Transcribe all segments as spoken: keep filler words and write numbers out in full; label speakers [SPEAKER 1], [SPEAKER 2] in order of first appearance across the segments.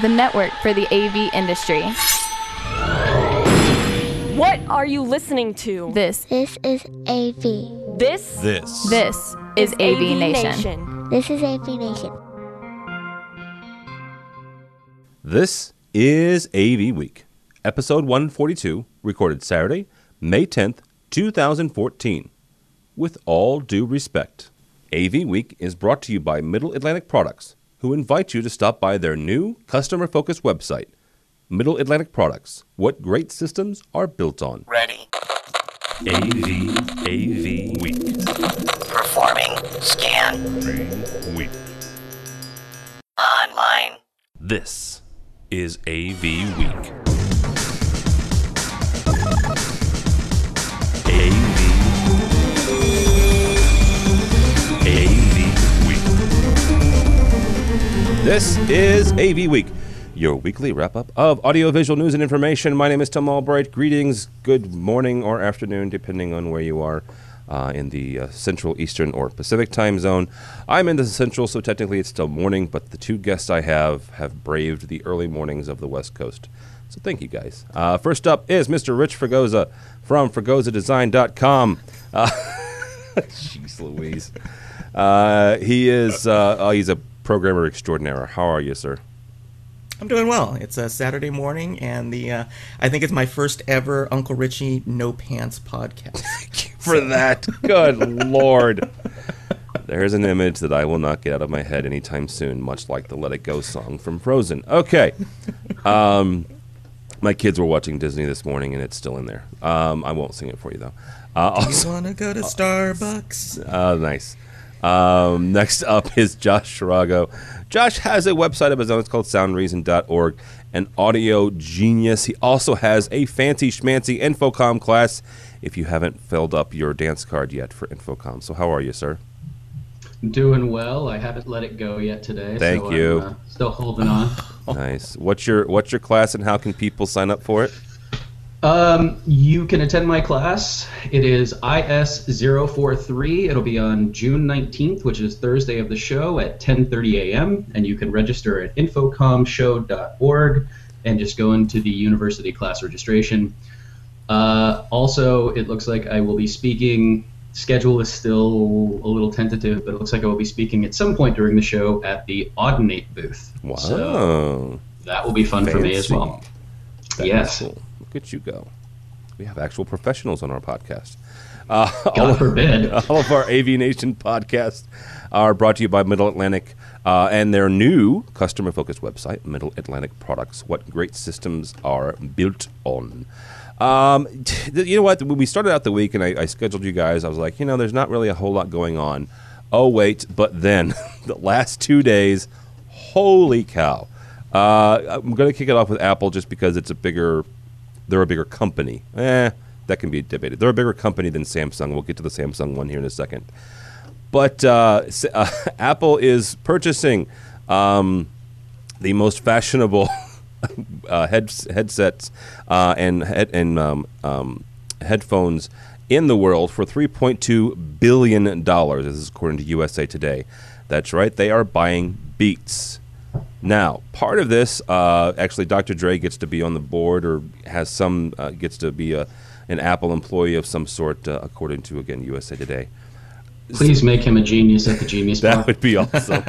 [SPEAKER 1] the network for the A V industry.
[SPEAKER 2] What are you listening to?
[SPEAKER 1] This.
[SPEAKER 3] This is A V.
[SPEAKER 2] This?
[SPEAKER 4] This.
[SPEAKER 1] This is A V Nation.
[SPEAKER 2] Nation.
[SPEAKER 3] This is A V Nation.
[SPEAKER 4] This is A V Week, episode one forty-two, recorded Saturday, May tenth, twenty fourteen. With all due respect, A V Week is brought to you by Middle Atlantic Products, who invite you to stop by their new customer-focused website, Middle Atlantic Products, what great systems are built on.
[SPEAKER 5] Ready.
[SPEAKER 4] A V, A V Week.
[SPEAKER 5] Performing. Scan.
[SPEAKER 4] A V Week.
[SPEAKER 5] Online.
[SPEAKER 4] This is A V Week. A V. A V Week. This is A V Week, your weekly wrap-up of audiovisual news and information. My name is Tom Albright. Greetings, good morning or afternoon, depending on where you are uh, in the uh, Central, Eastern, or Pacific time zone. I'm in the Central, so technically it's still morning, but the two guests I have have braved the early mornings of the West Coast. So thank you, guys. Uh, first up is Mister Rich Fregosa from Fregosa Design dot com. Uh, Jeez Louise. Uh, he is uh, oh, he's a programmer extraordinaire. How are you, sir?
[SPEAKER 6] I'm doing well. It's a Saturday morning, and the uh, I think it's my first ever Uncle Richie No Pants podcast.
[SPEAKER 4] Thank you for that. Good Lord. There's an image that I will not get out of my head anytime soon, much like the Let It Go song from Frozen. Okay. Um, my kids were watching Disney this morning, and it's still in there. Um, I won't sing it for you, though. Uh,
[SPEAKER 6] Do
[SPEAKER 4] also,
[SPEAKER 6] you want to go to Starbucks?
[SPEAKER 4] Uh, nice. Um, next up is Josh Shirago. Josh has a website of his own. It's called sound reason dot org, an audio genius. He also has a fancy schmancy Infocom class if you haven't filled up your dance card yet for Infocom. So how are you, sir?
[SPEAKER 7] Doing well. I haven't let it go yet today.
[SPEAKER 4] Thank
[SPEAKER 7] so
[SPEAKER 4] you.
[SPEAKER 7] I'm uh, still holding on.
[SPEAKER 4] Nice. What's your What's your class, and how can people sign up for it?
[SPEAKER 7] Um, you can attend my class. It is I S zero four three. It'll be on June nineteenth, which is Thursday of the show at ten thirty a.m. And you can register at infocom show dot org and just go into the university class registration. Uh, also, it looks like I will be speaking. Schedule is still a little tentative, but it looks like I will be speaking at some point during the show at the Audinate booth.
[SPEAKER 4] Wow.
[SPEAKER 7] So that will be fun for me as
[SPEAKER 4] Fancy.
[SPEAKER 7] well.
[SPEAKER 4] That
[SPEAKER 7] Yes.
[SPEAKER 4] is cool. Look at you go. We have actual professionals on our podcast. Uh, all,
[SPEAKER 7] God
[SPEAKER 4] of,
[SPEAKER 7] forbid.
[SPEAKER 4] all of our A V Nation podcasts are brought to you by Middle Atlantic uh, and their new customer-focused website, Middle Atlantic Products, what great systems are built on. Um, you know what? When we started out the week and I, I scheduled you guys, I was like, you know, there's not really a whole lot going on. Oh, wait, but then the last two days, holy cow. Uh, I'm going to kick it off with Apple just because it's a bigger, they're a bigger company. Eh, that can be debated. They're a bigger company than Samsung. We'll get to the Samsung one here in a second. But uh, uh, Apple is purchasing um, the most fashionable uh, head, headsets uh, and head, and um, um, headphones in the world for three point two billion dollars. This is according to U S A Today. That's right. They are buying Beats. Now, part of this, uh, actually, Doctor Dre gets to be on the board or has some, uh, gets to be a, an Apple employee of some sort, uh, according to, again, U S A Today.
[SPEAKER 7] Please make him a genius at the Genius Bar.
[SPEAKER 4] That would be awesome.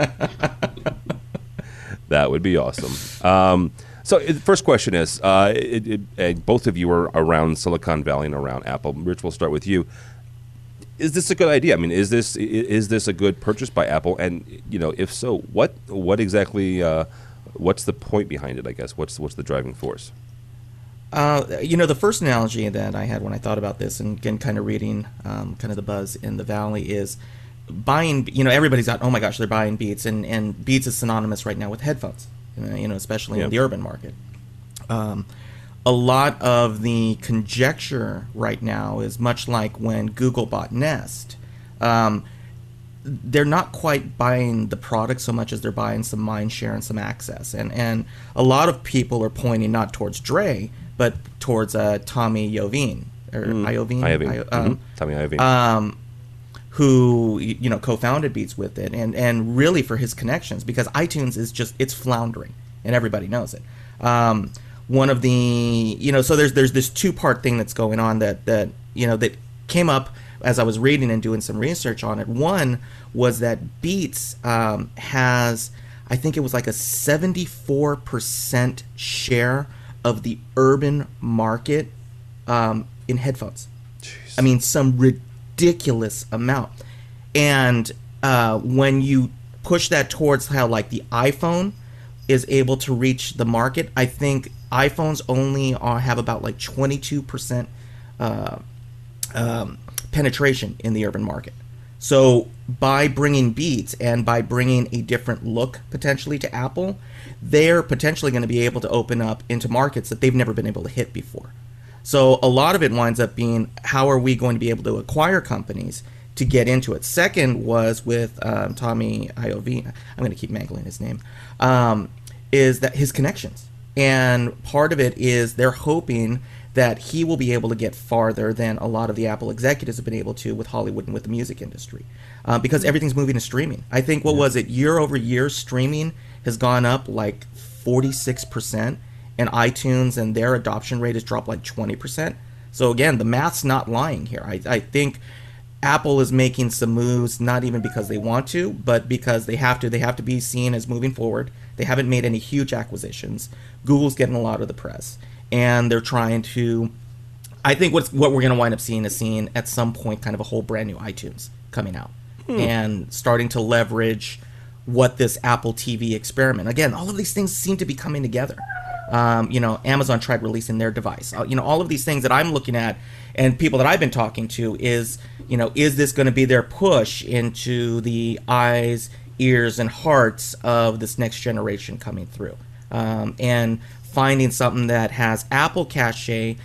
[SPEAKER 4] That would be awesome. Um, so, the first question is, uh, it, it, uh, both of you are around Silicon Valley and around Apple. Rich, we'll start with you. Is this a good idea? I mean, is this is this a good purchase by Apple? And you know, if so, what what exactly? Uh, what's the point behind it? I guess what's what's the driving force?
[SPEAKER 6] Uh, you know, the first analogy that I had when I thought about this, and again, kind of reading um, kind of the buzz in the Valley, is buying. You know, everybody's got, oh my gosh, they're buying Beats, and and Beats is synonymous right now with headphones. You know, especially
[SPEAKER 4] yeah.
[SPEAKER 6] in the urban market. Um, A lot of the conjecture right now is much like when Google bought Nest. Um, they're not quite buying the product so much as they're buying some mind share and some access. And and a lot of people are pointing not towards Dre, but towards uh, Tommy Iovine. Or
[SPEAKER 4] Mm.
[SPEAKER 6] Iovine?
[SPEAKER 4] Iovine.
[SPEAKER 6] I, um,
[SPEAKER 4] mm-hmm. Tommy Iovine.
[SPEAKER 6] Um, who, you know, co-founded Beats with it. And, and really for his connections, because iTunes is just, it's floundering. and everybody knows it. Um, one of the, you know, so there's there's this two-part thing that's going on that, that, you know, that came up as I was reading and doing some research on it. One was that Beats um, has, I think it was like a seventy-four percent share of the urban market um, in headphones. Jeez. I mean, some ridiculous amount. And uh, when you push that towards how like the iPhone is able to reach the market, I think iPhones only are, have about like twenty-two percent uh, um, penetration in the urban market. So by bringing Beats and by bringing a different look potentially to Apple, they're potentially going to be able to open up into markets that they've never been able to hit before. So a lot of it winds up being, how are we going to be able to acquire companies to get into it? Second was with um, Tommy Iovine, I'm going to keep mangling his name, um, is that his connections. And part of it is they're hoping that he will be able to get farther than a lot of the Apple executives have been able to with Hollywood and with the music industry, uh, because everything's moving to streaming. I think, what was it, year over year, streaming has gone up like forty-six percent, and iTunes and their adoption rate has dropped like twenty percent. So again, the math's not lying here. I, I think Apple is making some moves, not even because they want to, but because they have to. They have to be seen as moving forward. They haven't made any huge acquisitions. Google's getting a lot of the press. And they're trying to, I think what's, what we're going to wind up seeing is seeing at some point kind of a whole brand new iTunes coming out hmm. and starting to leverage what this Apple T V experiment. Again, all of these things seem to be coming together. Um, you know, Amazon tried releasing their device. Uh, you know, all of these things that I'm looking at and people that I've been talking to is, you know, is this going to be their push into the eyes, ears, and hearts of this next generation coming through? Um, and finding something that has Apple cachet,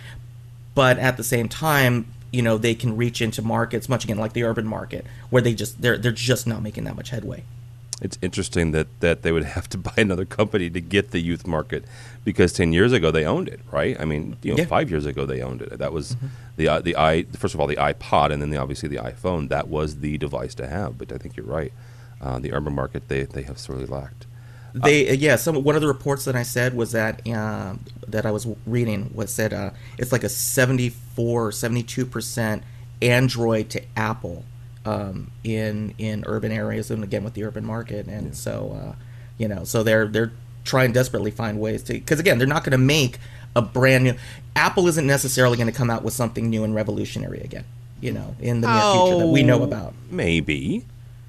[SPEAKER 6] but at the same time, you know, they can reach into markets, much again like the urban market, where they just they're they're just not making that much headway.
[SPEAKER 4] It's interesting that, that they would have to buy another company to get the youth market, because ten years ago they owned it, right? I mean, you know,
[SPEAKER 6] yeah.
[SPEAKER 4] five years ago they owned it. That was
[SPEAKER 6] mm-hmm.
[SPEAKER 4] the uh, the i first of all the iPod, and then the, obviously the iPhone. That was the device to have. But I think you're right. Uh, the urban market they they have sorely lacked.
[SPEAKER 6] They uh, yeah. Some one of the reports that I said was that uh, that I was reading was said uh, it's like a seventy-four, seventy-two percent Android to Apple um, in in urban areas, and again with the urban market, and yeah. so uh, you know, so they're they're trying desperately find ways to, because again they're not going to make a brand new. Apple isn't necessarily going to come out with something new and revolutionary again, you know, in the near
[SPEAKER 4] oh,
[SPEAKER 6] future that we know about.
[SPEAKER 4] Maybe.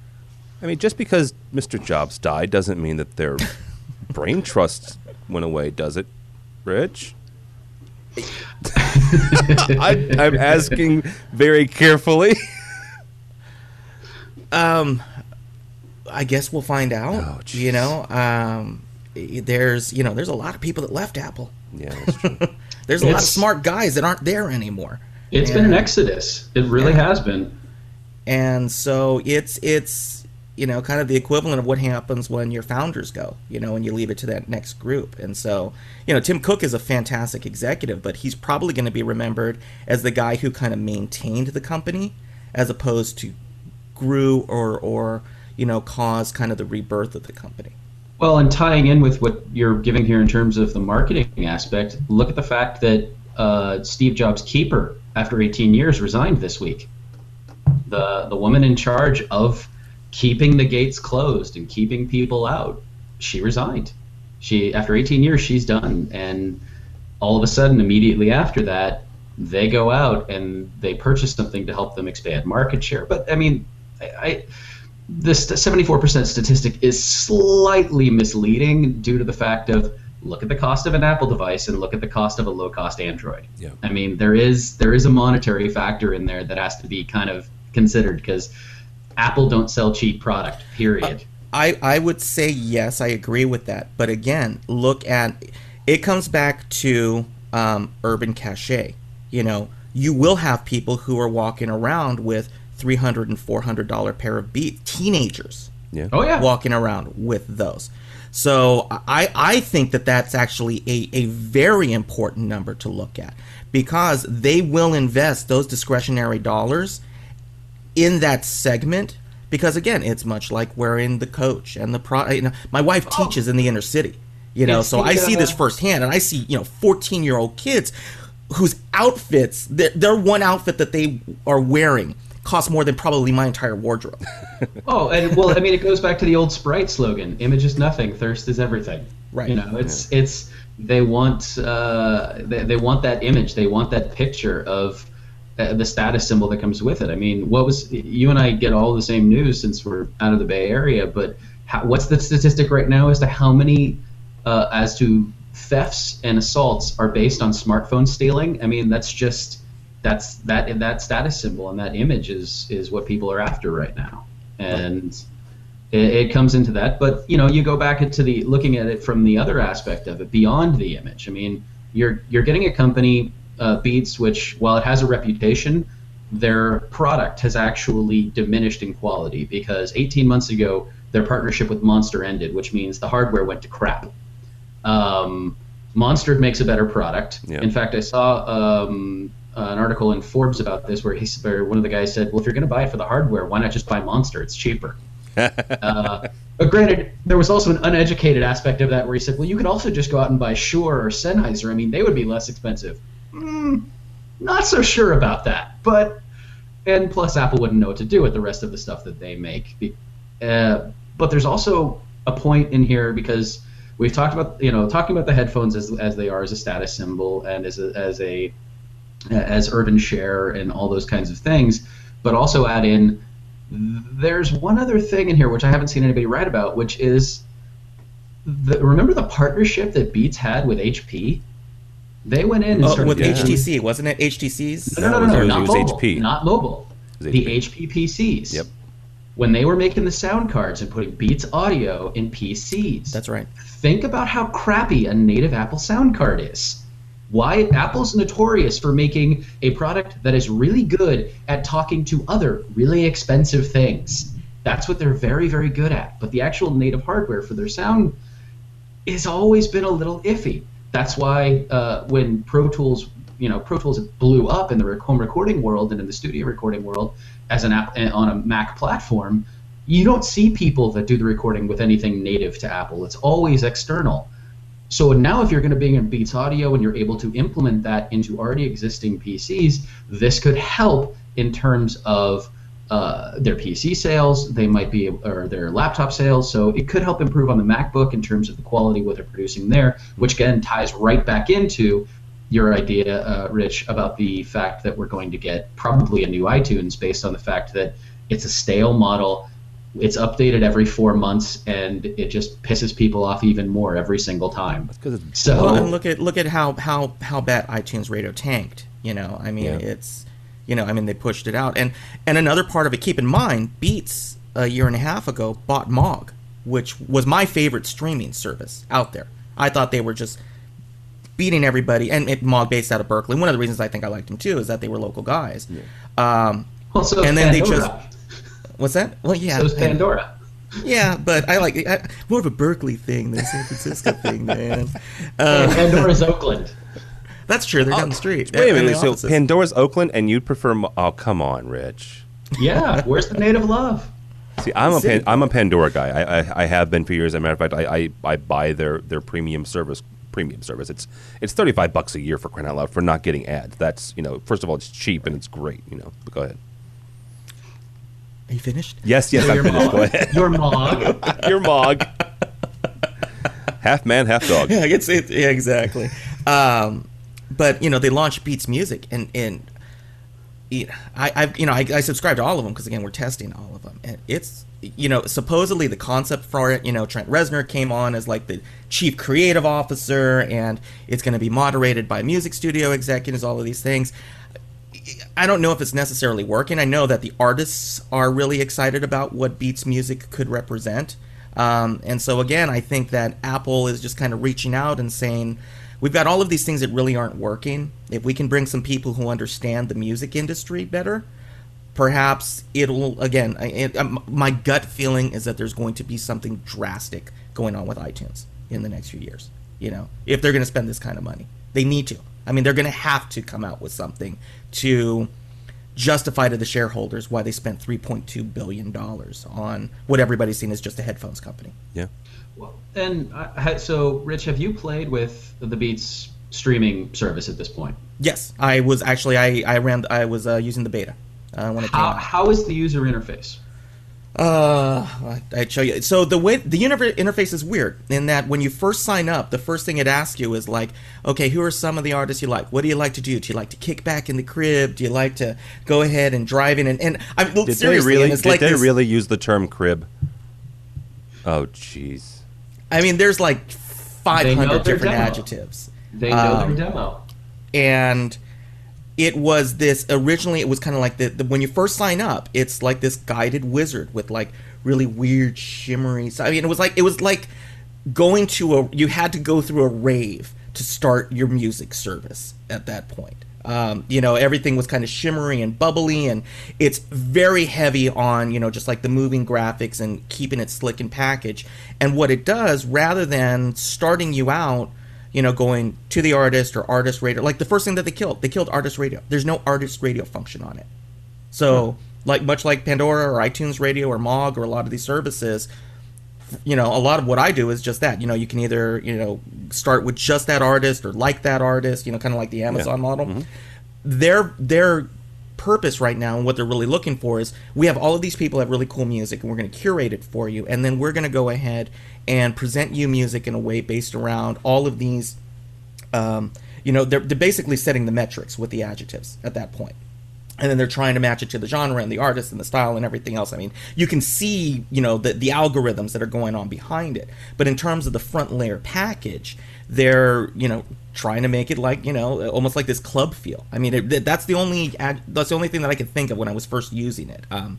[SPEAKER 4] I mean, just because Mister Jobs died doesn't mean that their brain trust went away, does it, Rich? I, I'm asking very carefully.
[SPEAKER 6] um, I guess we'll find out.
[SPEAKER 4] Oh,
[SPEAKER 6] you know, um, there's you know there's a lot of people that left Apple.
[SPEAKER 4] Yeah, that's true.
[SPEAKER 6] There's a it's, lot of smart guys that aren't there anymore.
[SPEAKER 7] It's and, been an exodus. It really yeah. has been.
[SPEAKER 6] And so it's it's. you know, kind of the equivalent of what happens when your founders go, you know, and you leave it to that next group. And so, you know, Tim Cook is a fantastic executive, but he's probably going to be remembered as the guy who kind of maintained the company as opposed to grew or, or, you know, caused kind of the rebirth of the company.
[SPEAKER 7] Well, and tying in with what you're giving here in terms of the marketing aspect, look at the fact that uh, Steve Jobs' keeper, after eighteen years, resigned this week. The the woman in charge of keeping the gates closed and keeping people out, she resigned. She after eighteen years, she's done, and all of a sudden, immediately after that, they go out and they purchase something to help them expand market share. But I mean, I, I this seventy-four percent statistic is slightly misleading due to the fact of look at the cost of an Apple device and look at the cost of a low-cost Android.
[SPEAKER 4] Yeah.
[SPEAKER 7] I mean, there is there is a monetary factor in there that has to be kind of considered, because Apple don't sell cheap product, period.
[SPEAKER 6] Uh, I, I would say yes, I agree with that. But again, look at, it comes back to um, urban cachet. You know, you will have people who are walking around with three hundred dollars and four hundred dollars pair of Beats, teenagers
[SPEAKER 4] yeah.
[SPEAKER 7] Oh, yeah.
[SPEAKER 6] walking around with those. So I, I think that that's actually a, a very important number to look at, because they will invest those discretionary dollars in that segment, because again, it's much like wearing the Coach and the pro. You know, my wife teaches oh. in the inner city, You know,
[SPEAKER 7] It's
[SPEAKER 6] so
[SPEAKER 7] the,
[SPEAKER 6] I see
[SPEAKER 7] uh,
[SPEAKER 6] this firsthand, and I see, you know, fourteen-year-old kids whose outfits, their, their one outfit that they are wearing costs more than probably my entire wardrobe.
[SPEAKER 7] Oh, and well, I mean, it goes back to the old Sprite slogan: "Image is nothing, thirst is everything."
[SPEAKER 6] Right.
[SPEAKER 7] You know, it's it's they want uh, they, they want that image, they want that picture of uh, the status symbol that comes with it. I mean, what was you and I get all the same news since we're out of the Bay Area, but how, what's the statistic right now as to how many uh, as to thefts and assaults are based on smartphone stealing? I mean, that's just that's that that status symbol and that image is is what people are after right now, and it, it comes into that. But you know, you go back into the looking at it from the other aspect of it, beyond the image. I mean, you're you're getting a company, uh, Beats, which while it has a reputation, their product has actually diminished in quality because eighteen months ago their partnership with Monster ended, which means the hardware went to crap. Um, Monster makes a better product.
[SPEAKER 4] Yeah.
[SPEAKER 7] In fact, I saw um, an article in Forbes about this where, he, where one of the guys said, well, if you're going to buy it for the hardware, why not just buy Monster? It's cheaper. uh, but granted, there was also an uneducated aspect of that where he said, well, you could also just go out and buy Shure or Sennheiser. I mean, they would be less expensive. Mm, not so sure about that. But, and plus Apple wouldn't know what to do with the rest of the stuff that they make. Uh, but there's also a point in here because we've talked about, you know, talking about the headphones as as they are as a status symbol and as a, as a as urban share and all those kinds of things, but also add in there's one other thing in here which I haven't seen anybody write about, which is the, remember the partnership that Beats had with H P? They went in and
[SPEAKER 6] Oh,
[SPEAKER 7] started
[SPEAKER 6] with
[SPEAKER 4] yeah.
[SPEAKER 6] H T C, wasn't it? H T Cs?
[SPEAKER 7] No, no, no,
[SPEAKER 4] It
[SPEAKER 7] no,
[SPEAKER 4] was-
[SPEAKER 7] not
[SPEAKER 4] it was
[SPEAKER 7] mobile.
[SPEAKER 4] H P.
[SPEAKER 7] Not mobile.
[SPEAKER 4] It was
[SPEAKER 7] The
[SPEAKER 4] H
[SPEAKER 7] H P P Cs.
[SPEAKER 4] Yep.
[SPEAKER 7] When they were making the sound cards and putting Beats audio in P Cs.
[SPEAKER 6] That's right.
[SPEAKER 7] Think about how crappy a native Apple sound card is. Why Apple's notorious for making a product that is really good at talking to other really expensive things. That's what they're very, very good at. But the actual native hardware for their sound has always been a little iffy. That's why uh, when Pro Tools, you know, Pro Tools blew up in the rec- home recording world and in the studio recording world as an app on a Mac platform, you don't see people that do the recording with anything native to Apple. It's always external. So now if you're going to be in Beats Audio and you're able to implement that into already existing P Cs, this could help in terms of uh, their P C sales, they might be, or their laptop sales. So it could help improve on the MacBook in terms of the quality of what they're producing there, which again ties right back into your idea, uh, Rich, about the fact that we're going to get probably a new iTunes based on the fact that it's a stale model. It's updated every four months, and it just pisses people off even more every single time. So,
[SPEAKER 6] Well, and look at look at how how how bad iTunes Radio tanked. You know, I mean,
[SPEAKER 4] Yeah.
[SPEAKER 6] it's, you know, I mean, they pushed it out, and and another part of it. Keep in mind, Beats a year and a half ago bought Mog, which was my favorite streaming service out there. I thought they were just beating everybody, and it, Mog based out of Berkeley. One of the reasons I think I liked them too is that they were local guys. Um,
[SPEAKER 7] well, so
[SPEAKER 6] and then they
[SPEAKER 7] Pandora.
[SPEAKER 6] just what's that? Well, yeah,
[SPEAKER 7] So is
[SPEAKER 6] and-
[SPEAKER 7] Pandora.
[SPEAKER 6] Yeah, but I like I, more of a Berkeley thing than a San Francisco thing, man. Uh,
[SPEAKER 7] Pandora's Oakland.
[SPEAKER 6] that's true. They're down the street.
[SPEAKER 4] Wait a
[SPEAKER 6] And
[SPEAKER 4] minute.
[SPEAKER 6] the
[SPEAKER 4] So
[SPEAKER 6] offices.
[SPEAKER 4] Pandora's Oakland, and you'd prefer? Mo- Oh, come on, Rich.
[SPEAKER 7] Yeah, where's the native love?
[SPEAKER 4] See, I'm a
[SPEAKER 6] City
[SPEAKER 4] Pan- I'm a Pandora guy. I, I I have been for years. As a matter of fact, I, I, I buy their, their premium service. Premium service. It's it's thirty five bucks a year for crying out loud for not getting ads. That's, you know, first of all, it's cheap and it's great. You know, but go ahead.
[SPEAKER 6] Are you finished?
[SPEAKER 4] Yes, yes,
[SPEAKER 7] So
[SPEAKER 4] I'm
[SPEAKER 7] your
[SPEAKER 4] finished. Go
[SPEAKER 7] Mog.
[SPEAKER 4] ahead.
[SPEAKER 7] Your Mog.
[SPEAKER 4] Your Mog. Half man, half dog.
[SPEAKER 6] Yeah, it's it, yeah, exactly. Um, but you know, they launched Beats Music, and and it, I I you know I, I subscribe to all of them because again we're testing all of them, and it's, you know, supposedly the concept for it, you know, Trent Reznor came on as like the chief creative officer, and it's going to be moderated by music studio executives, all of these things. I don't know if it's necessarily working. I know that the artists are really excited about what Beats Music could represent. Um, and so again, I think that Apple is just kind of reaching out and saying, we've got all of these things that really aren't working. If we can bring some people who understand the music industry better, perhaps it'll, again, it, um, my gut feeling is that there's going to be something drastic going on with iTunes in the next few years. You know, if they're going to spend this kind of money, they need to. I mean, they're going to have to come out with something to justify to the shareholders why they spent three point two billion dollars on what everybody's seen as just a headphones company.
[SPEAKER 4] Yeah.
[SPEAKER 7] Well, and I, ha- so, Rich, have you played with the Beats streaming service at this point?
[SPEAKER 6] Yes, I was actually I I ran I was uh, using the beta uh, when it
[SPEAKER 7] How
[SPEAKER 6] came out.
[SPEAKER 7] how is the user interface?
[SPEAKER 6] Uh, I- I'd show you. So the way the univer- interface is weird in that when you first sign up, the first thing it asks you is like, okay, who are some of the artists you like? What do you like to do? Do you like to kick back in the crib? Do you like to go ahead and drive in? And, and I mean,
[SPEAKER 4] Did
[SPEAKER 6] seriously,
[SPEAKER 4] they really?
[SPEAKER 6] and it's
[SPEAKER 4] Did
[SPEAKER 6] like
[SPEAKER 4] they
[SPEAKER 6] this-
[SPEAKER 4] really use the term crib? Oh, jeez.
[SPEAKER 6] I mean, there's like five
[SPEAKER 7] They know
[SPEAKER 6] hundred
[SPEAKER 7] their
[SPEAKER 6] different
[SPEAKER 7] demo.
[SPEAKER 6] adjectives.
[SPEAKER 7] They know
[SPEAKER 6] Um,
[SPEAKER 7] their demo.
[SPEAKER 6] and it was this originally it was kind of like the, the when you first sign up, it's like this guided wizard with like really weird shimmery so, I mean it was like it was like going to a you had to go through a rave to start your music service at that point. Um, you know, everything was kind of shimmery and bubbly, and it's very heavy on, you know, just like the moving graphics and keeping it slick and packaged. And what it does, rather than starting you out, you know, going to the artist or artist radio, like the first thing that they killed, they killed artist radio. There's no artist radio function on it. So, like much like Pandora or iTunes Radio or M O G or a lot of these services, you know, a lot of what I do is just that. You know, you can either, you know, start with just that artist or like that artist, you know, kind of like the Amazon
[SPEAKER 4] Yeah.
[SPEAKER 6] model.
[SPEAKER 4] Mm-hmm.
[SPEAKER 6] Their their purpose right now and what they're really looking for is we have all of these people that have really cool music and we're going to curate it for you, and then we're going to go ahead and present you music in a way based around all of these, um, you know, they're, they're basically setting the metrics with the adjectives at that point. And then they're trying to match it to the genre and the artist and the style and everything else. I mean, you can see, you know, the, the algorithms that are going on behind it. But in terms of the front layer package, they're, you know, trying to make it like, you know, almost like this club feel. I mean, it, that's the only ad, that's the only thing that I could think of when I was first using it. Um,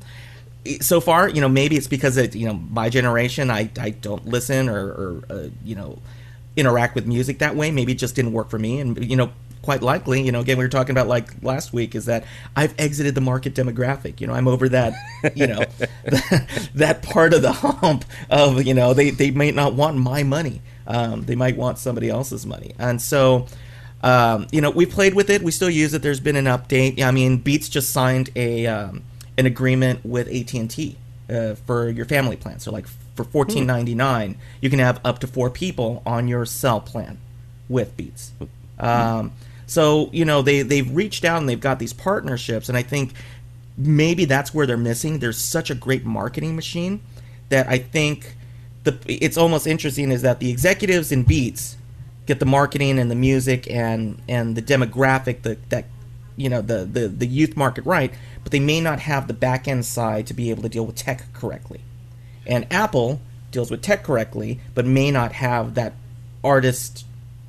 [SPEAKER 6] so far, you know, maybe it's because it, you know, my generation, I, I don't listen or, or uh, you know, interact with music that way. Maybe it just didn't work for me. And, you know, quite likely, you know, again, we were talking about like last week, is that I've exited the market demographic. You know, I'm over that, you know, that, that part of the hump of, you know, they, they might not want my money. Um, they might want somebody else's money. And so, um, you know, we played with it. We still use it. There's been an update. I mean, Beats just signed a um, an agreement with A T and T uh, for your family plan. So like for fourteen ninety-nine, you can have up to four people on your cell plan with Beats. Um, so, you know, they, they've reached out and they've got these partnerships, and I think maybe that's where they're missing. There's such a great marketing machine that I think the it's almost interesting is that the executives in Beats get the marketing and the music and, and the demographic, the, that, you know, the, the, the youth market right, but they may not have the back end side to be able to deal with tech correctly. And Apple deals with tech correctly, but may not have that artist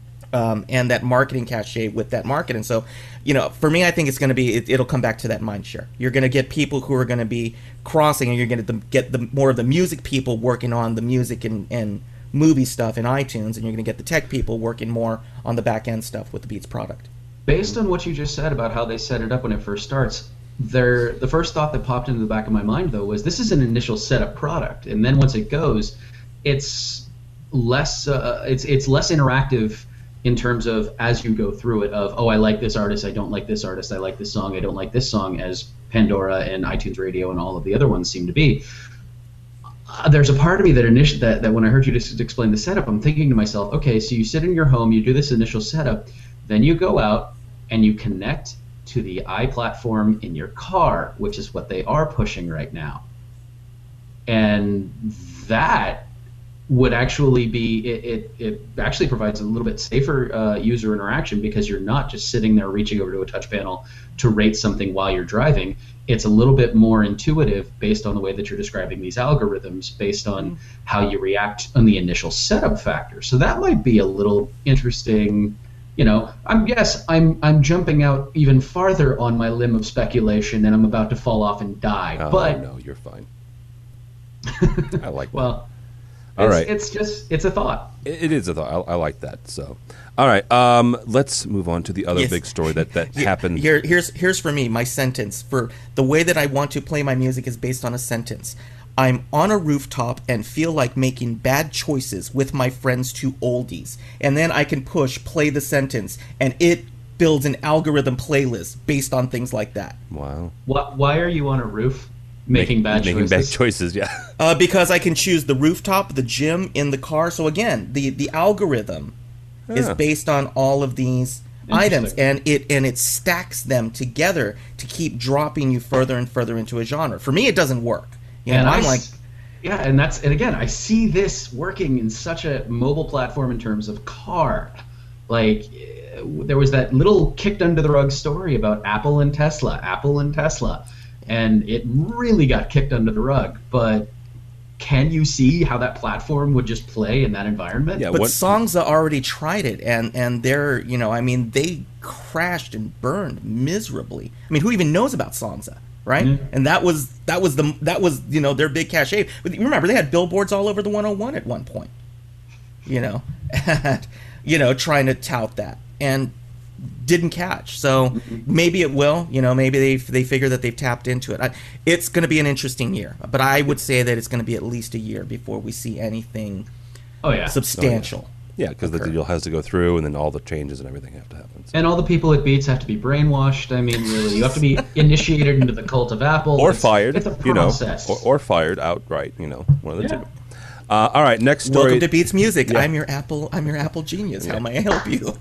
[SPEAKER 6] Um, and that marketing cachet with that market. And so, you know, for me, I think it's going to be, it, it'll come back to that mind share. You're going to get people who are going to be crossing, and you're going to get the more of the music people working on the music and, and movie stuff in iTunes, and you're going to get the tech people working more on the back end stuff with the Beats product.
[SPEAKER 7] Based on what you just said about how they set it up when it first starts, there, the first thought that popped into the back of my mind, though, was this is an initial setup product, and then once it goes, it's less, uh, it's it's less interactive in terms of as you go through it of, oh, I like this artist, I don't like this artist, I like this song, I don't like this song, as Pandora and iTunes Radio and all of the other ones seem to be. Uh, there's a part of me that, initial, that that when I heard you just explain the setup, I'm thinking to myself, okay, so you sit in your home, you do this initial setup, then you go out and you connect to the iPlatform in your car, which is what they are pushing right now. And that would actually be, it, it, it actually provides a little bit safer uh, user interaction, because you're not just sitting there reaching over to a touch panel to rate something while you're driving. It's a little bit more intuitive based on the way that you're describing these algorithms, based on mm-hmm. how you react on the initial setup factor. So that might be a little interesting. You know, I'm yes, I'm I'm jumping out even farther on my limb of speculation, and I'm about to fall off and die.
[SPEAKER 4] Oh,
[SPEAKER 7] but
[SPEAKER 4] no, you're fine. I like that.
[SPEAKER 7] Well,
[SPEAKER 4] all
[SPEAKER 7] it's,
[SPEAKER 4] right.
[SPEAKER 7] It's just it's a thought.
[SPEAKER 4] It, it is a thought. I, I like that. So, all right. Um, let's move on to the other
[SPEAKER 6] Yes.
[SPEAKER 4] big story that that
[SPEAKER 6] Here-
[SPEAKER 4] happened.
[SPEAKER 6] Here, here's here's for me my sentence for the way that I want to play my music is based on a sentence. I'm on a rooftop and feel like making bad choices with my friends to oldies, and then I can push play the sentence, and it builds an algorithm playlist based on things like that.
[SPEAKER 4] Wow.
[SPEAKER 7] Why, why are you on a roof? making
[SPEAKER 4] Make-
[SPEAKER 7] bad
[SPEAKER 4] making
[SPEAKER 7] choices.
[SPEAKER 4] bad choices. Yeah.
[SPEAKER 6] Uh, because I can choose the rooftop, the gym, in the car. So again, the, the algorithm is
[SPEAKER 4] Yeah.
[SPEAKER 6] based on all of these items,
[SPEAKER 7] Interesting.
[SPEAKER 6] and it and it stacks them together to keep dropping you further and further into a genre. For me, it doesn't work. You know,
[SPEAKER 7] And I
[SPEAKER 6] I'm
[SPEAKER 7] s-
[SPEAKER 6] like,
[SPEAKER 7] yeah, and that's and again, I see this working in such a mobile platform in terms of car. Like eh, there was that little kicked under the rug story about Apple and Tesla, Apple and Tesla, and it really got kicked under the rug. But can you see how that platform would just play in that environment?
[SPEAKER 4] Yeah.
[SPEAKER 6] but
[SPEAKER 4] what-
[SPEAKER 6] Songza already tried it, and and they're, you know, I mean, they crashed and burned miserably. I mean, who even knows about Songza, right?
[SPEAKER 7] Mm-hmm.
[SPEAKER 6] And that was that was the that was you know their big cachet. But remember, they had billboards all over the one oh one at one point, you know, and, you know, trying to tout that, and didn't catch. So
[SPEAKER 7] Mm-hmm.
[SPEAKER 6] maybe it will. You know, maybe they they figure that they've tapped into it. I, it's going to be an interesting year, but I would say that it's going to be at least a year before we see anything
[SPEAKER 7] Oh yeah.
[SPEAKER 6] substantial.
[SPEAKER 4] Yeah, because the
[SPEAKER 6] occur.
[SPEAKER 4] deal has to go through, and then all the changes and everything have to happen. So.
[SPEAKER 7] And all the people at Beats have to be brainwashed. I mean, really, you have to be initiated into the cult of Apple.
[SPEAKER 4] Or
[SPEAKER 7] It's-
[SPEAKER 4] fired,
[SPEAKER 7] It's a
[SPEAKER 4] you know,
[SPEAKER 7] process.
[SPEAKER 4] or, or fired outright, you know, one of the
[SPEAKER 7] Yeah.
[SPEAKER 4] two. Uh, all right, next story.
[SPEAKER 6] Welcome to Beats Music.
[SPEAKER 4] Yeah.
[SPEAKER 6] I'm your Apple. I'm your Apple genius. How may I help you?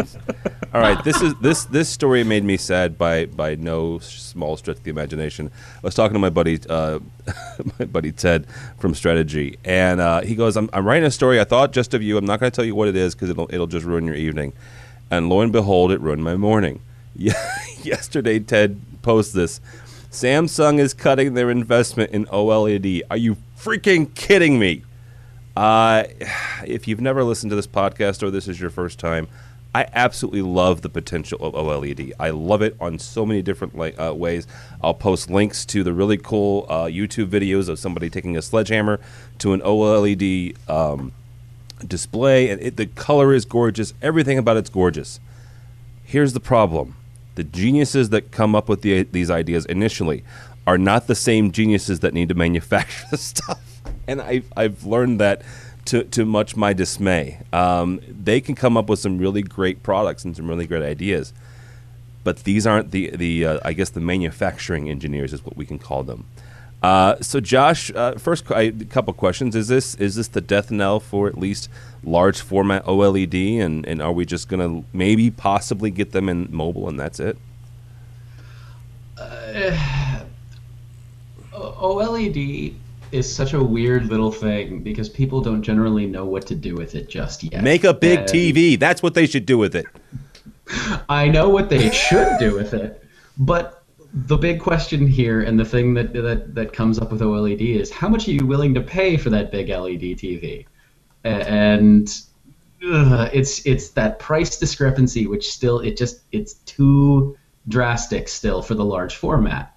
[SPEAKER 4] All right, this is this this story made me sad by by no small stretch of the imagination. I was talking to my buddy uh, my buddy Ted from Strategy, and uh, he goes, I'm, "I'm writing a story. I thought just of you. I'm not going to tell you what it is because it'll it'll just ruin your evening." And lo and behold, it ruined my morning. Yesterday, Ted posts this: Samsung is cutting their investment in OLED. Are you freaking kidding me? Uh, if you've never listened to this podcast or this is your first time, I absolutely love the potential of OLED. I love it on so many different like, uh, ways. I'll post links to the really cool uh, YouTube videos of somebody taking a sledgehammer to an OLED um, display, and it, the color is gorgeous. Everything about it's gorgeous. Here's the problem: the geniuses that come up with the, these ideas initially are not the same geniuses that need to manufacture the stuff. And I've, I've learned that to, to much my dismay. Um, they can come up with some really great products and some really great ideas, but these aren't the, the uh, I guess, the manufacturing engineers is what we can call them. Uh, so, Josh, uh, first qu- a couple questions. Is this is this the death knell for at least large format OLED, and, and are we just going to maybe possibly get them in mobile and that's it?
[SPEAKER 7] OLED is such a weird little thing because people don't generally know what to do with it just yet.
[SPEAKER 4] Make a big
[SPEAKER 7] And
[SPEAKER 4] T V. That's what they should do with it.
[SPEAKER 7] I know what they should do with it, but the big question here and the thing that that, that comes up with OLED is how much are you willing to pay for that big L E D T V? A- And ugh, it's it's that price discrepancy which still it just it's too drastic still for the large format.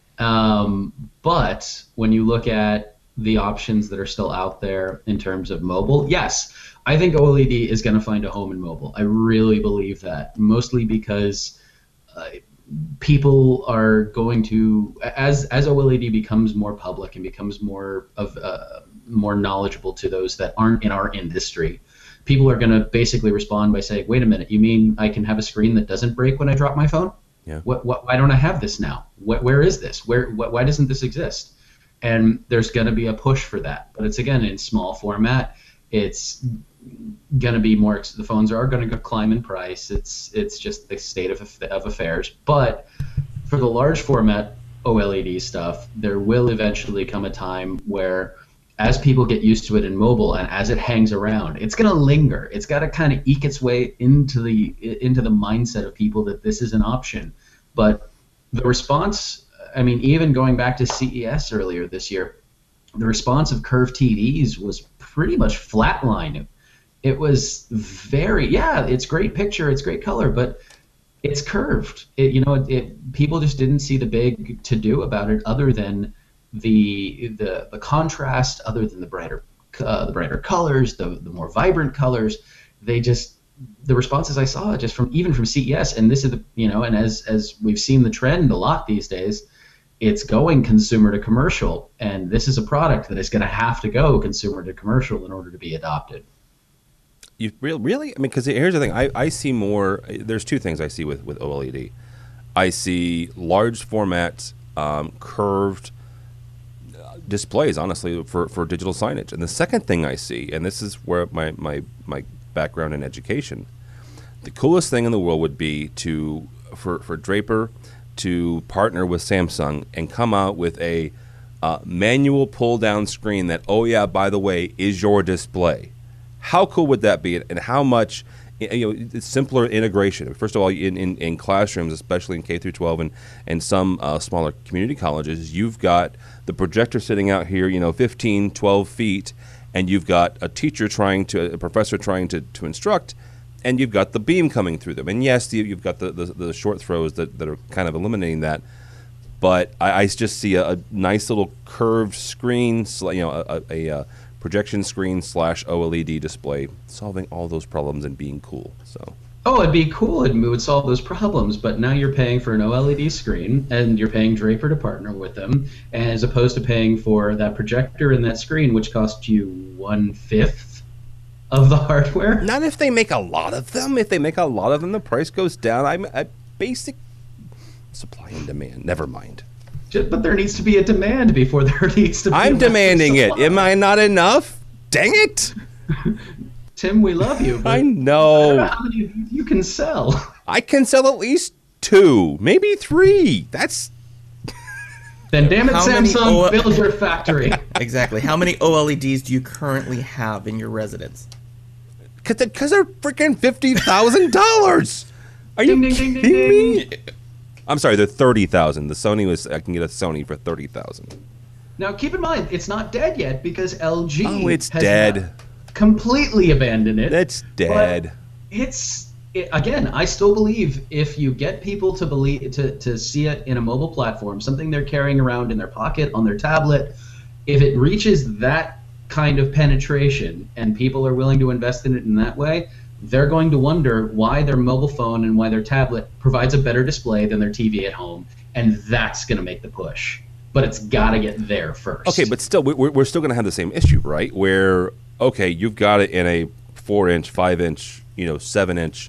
[SPEAKER 7] Um, but when you look at the options that are still out there in terms of mobile, yes, I think OLED is going to find a home in mobile. I really believe that, mostly because uh, people are going to, as as OLED becomes more public and becomes more of uh, more knowledgeable to those that aren't in our industry, people are going to basically respond by saying, "Wait a minute, you mean I can have a screen that doesn't break when I drop my phone?
[SPEAKER 4] Yeah.
[SPEAKER 7] What, what, why don't I have this now? What, where is this? Where, what, why doesn't this exist?" And there's going to be a push for that. But it's, again, in small format. It's going to be more, the phones are going to climb in price. It's it's just the state of, of affairs. But for the large format OLED stuff, there will eventually come a time where, as people get used to it in mobile and as it hangs around, it's going to linger. It's got to kind of eke its way into the into the mindset of people that this is an option. But the response, I mean, even going back to C E S earlier this year, the response of curved T Vs was pretty much flatline. It was very, yeah, it's great picture, it's great color, but it's curved. It, you know, it, it, people just didn't see the big to-do about it other than the the the contrast, other than the brighter uh, the brighter colors, the the more vibrant colors. They just, the responses I saw just from even from C E S, and this is the, you know, and as as we've seen the trend a lot these days, it's going consumer to commercial, and this is a product that is going to have to go consumer to commercial in order to be adopted.
[SPEAKER 4] You really, really? I mean, because here's the thing. I, I see more. There's two things I see with, with OLED. I see large format, um, curved displays, honestly, for, for digital signage. And the second thing I see, and this is where my, my, my background in education, the coolest thing in the world would be to for, for Draper to partner with Samsung and come out with a uh, manual pull-down screen that, oh yeah, by the way, is your display. How cool would that be? And how much, you know, it's simpler integration. First of all, in, in, in classrooms, especially in K through twelve and, and some uh, smaller community colleges, you've got the projector sitting out here, you know, fifteen, twelve feet, and you've got a teacher trying to, a professor trying to, to instruct, and you've got the beam coming through them. And yes, you've got the, the, the short throws that, that are kind of eliminating that. But I, I just see a, a nice little curved screen, you know, a, a, a projection screen slash O L E D display, solving all those problems and being cool. So.
[SPEAKER 7] Oh, it'd be cool. It would solve those problems. But now you're paying for an O L E D screen, and you're paying Draper to partner with them, as opposed to paying for that projector and that screen, which cost you one fifth of the hardware.
[SPEAKER 4] Not if they make a lot of them. If they make a lot of them, the price goes down. I'm at basic supply and demand. Never mind.
[SPEAKER 7] Just, but there needs to be a demand before there needs to be.
[SPEAKER 4] I'm
[SPEAKER 7] a
[SPEAKER 4] demanding it.
[SPEAKER 7] supply.
[SPEAKER 4] Am I not enough? Dang it!
[SPEAKER 7] Tim, we love you. But
[SPEAKER 4] I
[SPEAKER 7] I
[SPEAKER 4] know.
[SPEAKER 7] don't know how many of these you can sell.
[SPEAKER 4] I can sell at least two, maybe three. That's
[SPEAKER 7] Then damn it,
[SPEAKER 6] How many
[SPEAKER 7] Samsung,
[SPEAKER 6] O-
[SPEAKER 7] build your factory.
[SPEAKER 6] Exactly. How many O L E Ds do you currently have in your residence?
[SPEAKER 4] because they're freaking fifty thousand dollars. Are you
[SPEAKER 7] Ding, ding, ding,
[SPEAKER 4] kidding
[SPEAKER 7] ding,
[SPEAKER 4] me?
[SPEAKER 7] ding.
[SPEAKER 4] I'm sorry, they're thirty thousand. The Sony was I can get a Sony for thirty thousand.
[SPEAKER 7] Now keep in mind, it's not dead yet because L G
[SPEAKER 4] Oh, it's
[SPEAKER 7] has
[SPEAKER 4] dead.
[SPEAKER 7] not completely abandoned it.
[SPEAKER 4] It's
[SPEAKER 7] But
[SPEAKER 4] dead.
[SPEAKER 7] It's it, again, I still believe if you get people to believe to, to see it in a mobile platform, something they're carrying around in their pocket, on their tablet, if it reaches that kind of penetration and people are willing to invest in it in that way, they're going to wonder why their mobile phone and why their tablet provides a better display than their T V at home, and that's going to make the push. But it's got to get there first.
[SPEAKER 4] Okay, but still, we- we're, we're still going to have the same issue, right? Where, okay, you've got it in a four-inch, five-inch, you know, seven-inch,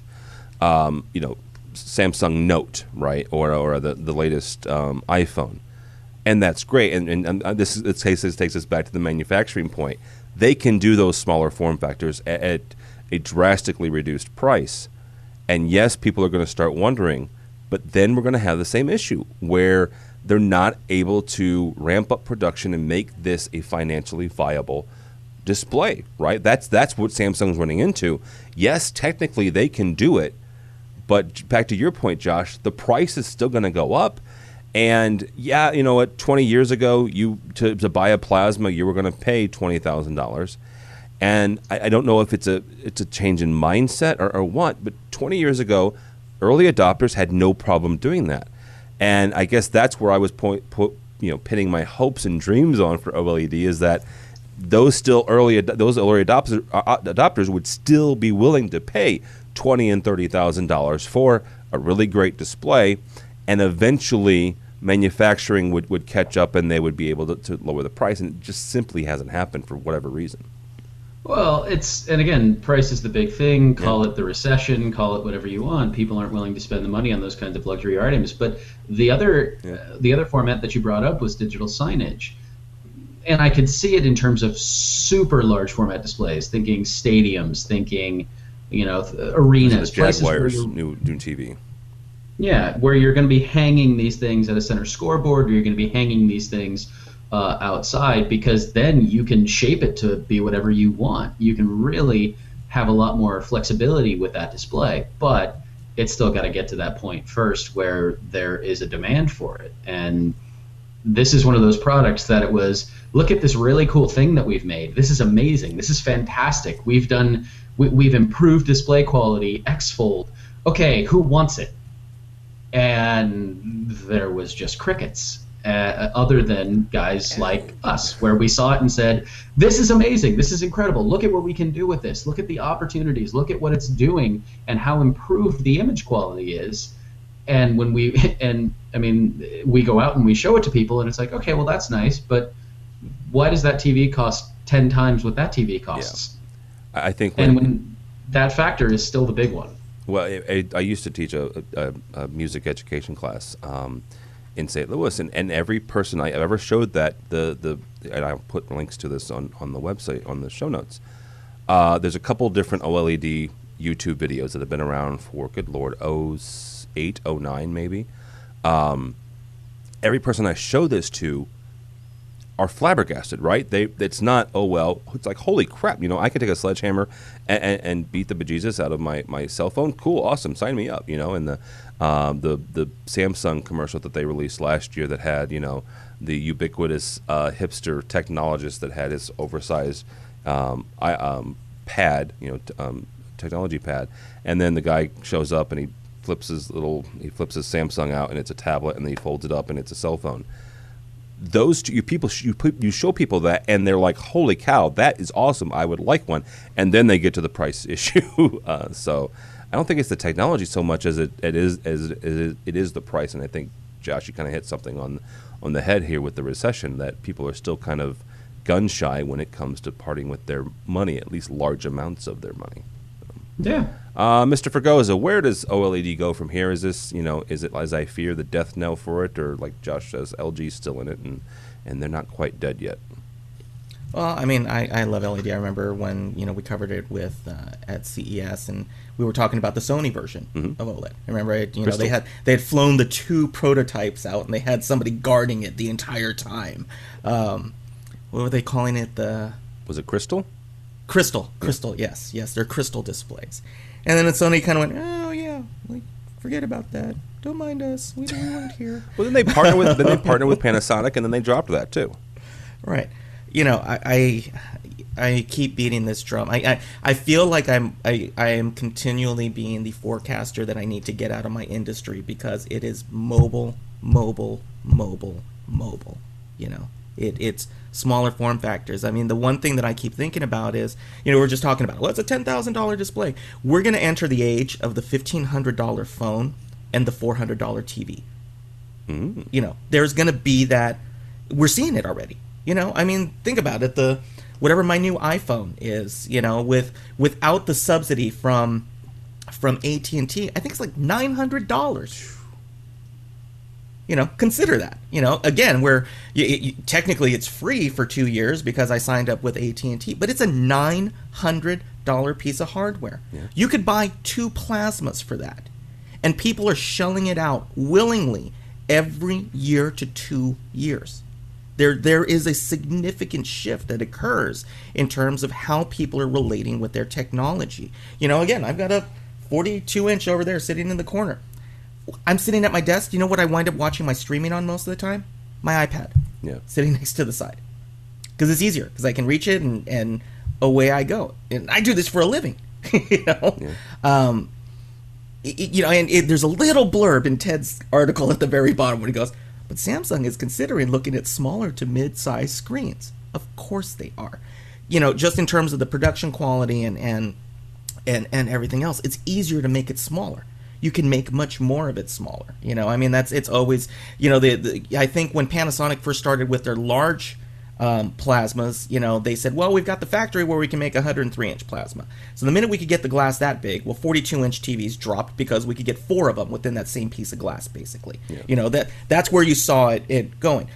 [SPEAKER 4] um, you know, Samsung Note, right, or or the the latest um, iPhone, and that's great. And and, and this, this case this takes us back to the manufacturing point. They can do those smaller form factors at, at a drastically reduced price, and yes, people are going to start wondering. But then we're going to have the same issue where they're not able to ramp up production and make this a financially viable display, right? That's that's what Samsung's running into. Yes, technically they can do it, but back to your point, Josh, the price is still going to go up. And yeah, you know what? twenty years ago, you to, to buy a plasma, you were going to pay twenty thousand dollars. And I, I don't know if it's a it's a change in mindset or, or what, but twenty years ago, early adopters had no problem doing that. And I guess that's where I was point, put, you know, pinning my hopes and dreams on for O L E D is that those still early ad- those early adopters uh, adopters would still be willing to pay twenty and thirty thousand dollars for a really great display, and eventually manufacturing would, would catch up and they would be able to, to lower the price, and it just simply hasn't happened for whatever reason.
[SPEAKER 7] Well, it's, and again, price is the big thing. Call yeah. it the recession, call it whatever you want. People aren't willing to spend the money on those kinds of luxury items. But the other, yeah. uh, the other format that you brought up was digital signage, and I could see it in terms of super large format displays. Thinking stadiums, thinking, you know, th- arenas, places where
[SPEAKER 4] Jaguars' new new T V.
[SPEAKER 7] Yeah, where you're going to be hanging these things at a center scoreboard, or you're going to be hanging these things Uh, outside, because then you can shape it to be whatever you want. You can really have a lot more flexibility with that display, but it's still got to get to that point first where there is a demand for it. And this is one of those products that it was, look at this really cool thing that we've made. This is amazing. This is fantastic. We've done, we, we've improved display quality X-fold. Okay, who wants it? And there was just crickets. Uh, other than guys like us, where we saw it and said, this is amazing, this is incredible, look at what we can do with this, look at the opportunities, look at what it's doing and how improved the image quality is. And when we, and I mean, we go out and we show it to people and it's like, okay, well that's nice, but why does that T V cost ten times what that T V costs?
[SPEAKER 4] Yeah. I think when,
[SPEAKER 7] and when that factor is still the big one.
[SPEAKER 4] Well, I, I used to teach a, a, a music education class, um, in Saint Louis, and, and every person I ever showed that the the and I'll put links to this on, on the website on the show notes. Uh, there's a couple different OLED YouTube videos that have been around for good lord oh eight, oh nine maybe. Um, every person I show this to are flabbergasted, right? They it's not oh well. It's like holy crap, you know, I could take a sledgehammer and, and, and beat the bejesus out of my, my cell phone. Cool, awesome, sign me up, you know. And the um, the the Samsung commercial that they released last year that had you know the ubiquitous uh, hipster technologist that had his oversized um, I, um, pad, you know, t- um, technology pad, and then the guy shows up and he flips his little he flips his Samsung out and it's a tablet, and then he folds it up and it's a cell phone. Those two, you people you put, you show people that and they're like, holy cow, that is awesome, I would like one. And then they get to the price issue. uh, so I don't think it's the technology so much as it, it is as it is, it is the price. And I think, Josh, you kind of hit something on on the head here with the recession, that people are still kind of gun shy when it comes to parting with their money, at least large amounts of their money.
[SPEAKER 7] Yeah.
[SPEAKER 4] Uh, Mister Fregosa, where does OLED go from here? Is this, you know, is it, as I fear, the death knell for it, or like Josh says, L G's still in it, and, and they're not quite dead yet?
[SPEAKER 6] Well, I mean, I, I love L E D. I remember when, you know, we covered it with uh, at C E S, and we were talking about the Sony version mm-hmm. of OLED. I remember, it, you know,
[SPEAKER 4] Crystal.
[SPEAKER 6] they had they had flown the two prototypes out, and they had somebody guarding it the entire time. Um, what were they calling it? The
[SPEAKER 4] was it Crystal?
[SPEAKER 6] Crystal, Crystal. Yeah. Yes, yes, they're Crystal displays. And then Sony kind of went, oh yeah, like forget about that. Don't mind us. We, we weren't here.
[SPEAKER 4] Well, then they partnered with then they partnered with Panasonic, and then they dropped that too.
[SPEAKER 6] Right. You know, I, I I keep beating this drum. I, I, I feel like I'm I, I am continually being the forecaster that I need to get out of my industry, because it is mobile, mobile, mobile, mobile. You know, it it's smaller form factors. I mean, the one thing that I keep thinking about is, you know, we're just talking about, well, it's a ten thousand dollars display. We're going to enter the age of the fifteen hundred dollars phone and the four hundred dollars T V. Mm. You know, there's going to be that. We're seeing it already. You know, I mean, think about it. The whatever my new iPhone is, you know, with without the subsidy from from A T and T, I think it's like nine hundred dollars. You know, consider that. You know, again, where you, you, technically it's free for two years because I signed up with A T and T, but it's a nine hundred dollars piece of hardware. Yeah. You could buy two plasmas for that, and people are shelling it out willingly every year to two years. There, there is a significant shift that occurs in terms of how people are relating with their technology. You know, again, I've got a forty-two inch over there sitting in the corner. I'm sitting at my desk. You know what I wind up watching my streaming on most of the time? My iPad. Yeah. Sitting next to the side. Because it's easier. Because I can reach it and, and away I go. And I do this for a living. you know? Yeah. Um, it, you know, and it, there's a little blurb in Ted's article at the very bottom when he goes, but Samsung is considering looking at smaller to mid-size screens. Of course they are. You know, just in terms of the production quality and and and, and everything else, it's easier to make it smaller. You can make much more of it smaller. You know, I mean, that's it's always, you know, the, the I think when Panasonic first started with their large um, plasmas, you know, they said, well, we've got the factory where we can make a one hundred three inch plasma. So the minute we could get the glass that big, well, forty-two inch T Vs dropped because we could get four of them within that same piece of glass, basically. Yeah. You know, that that's where you saw it, it going.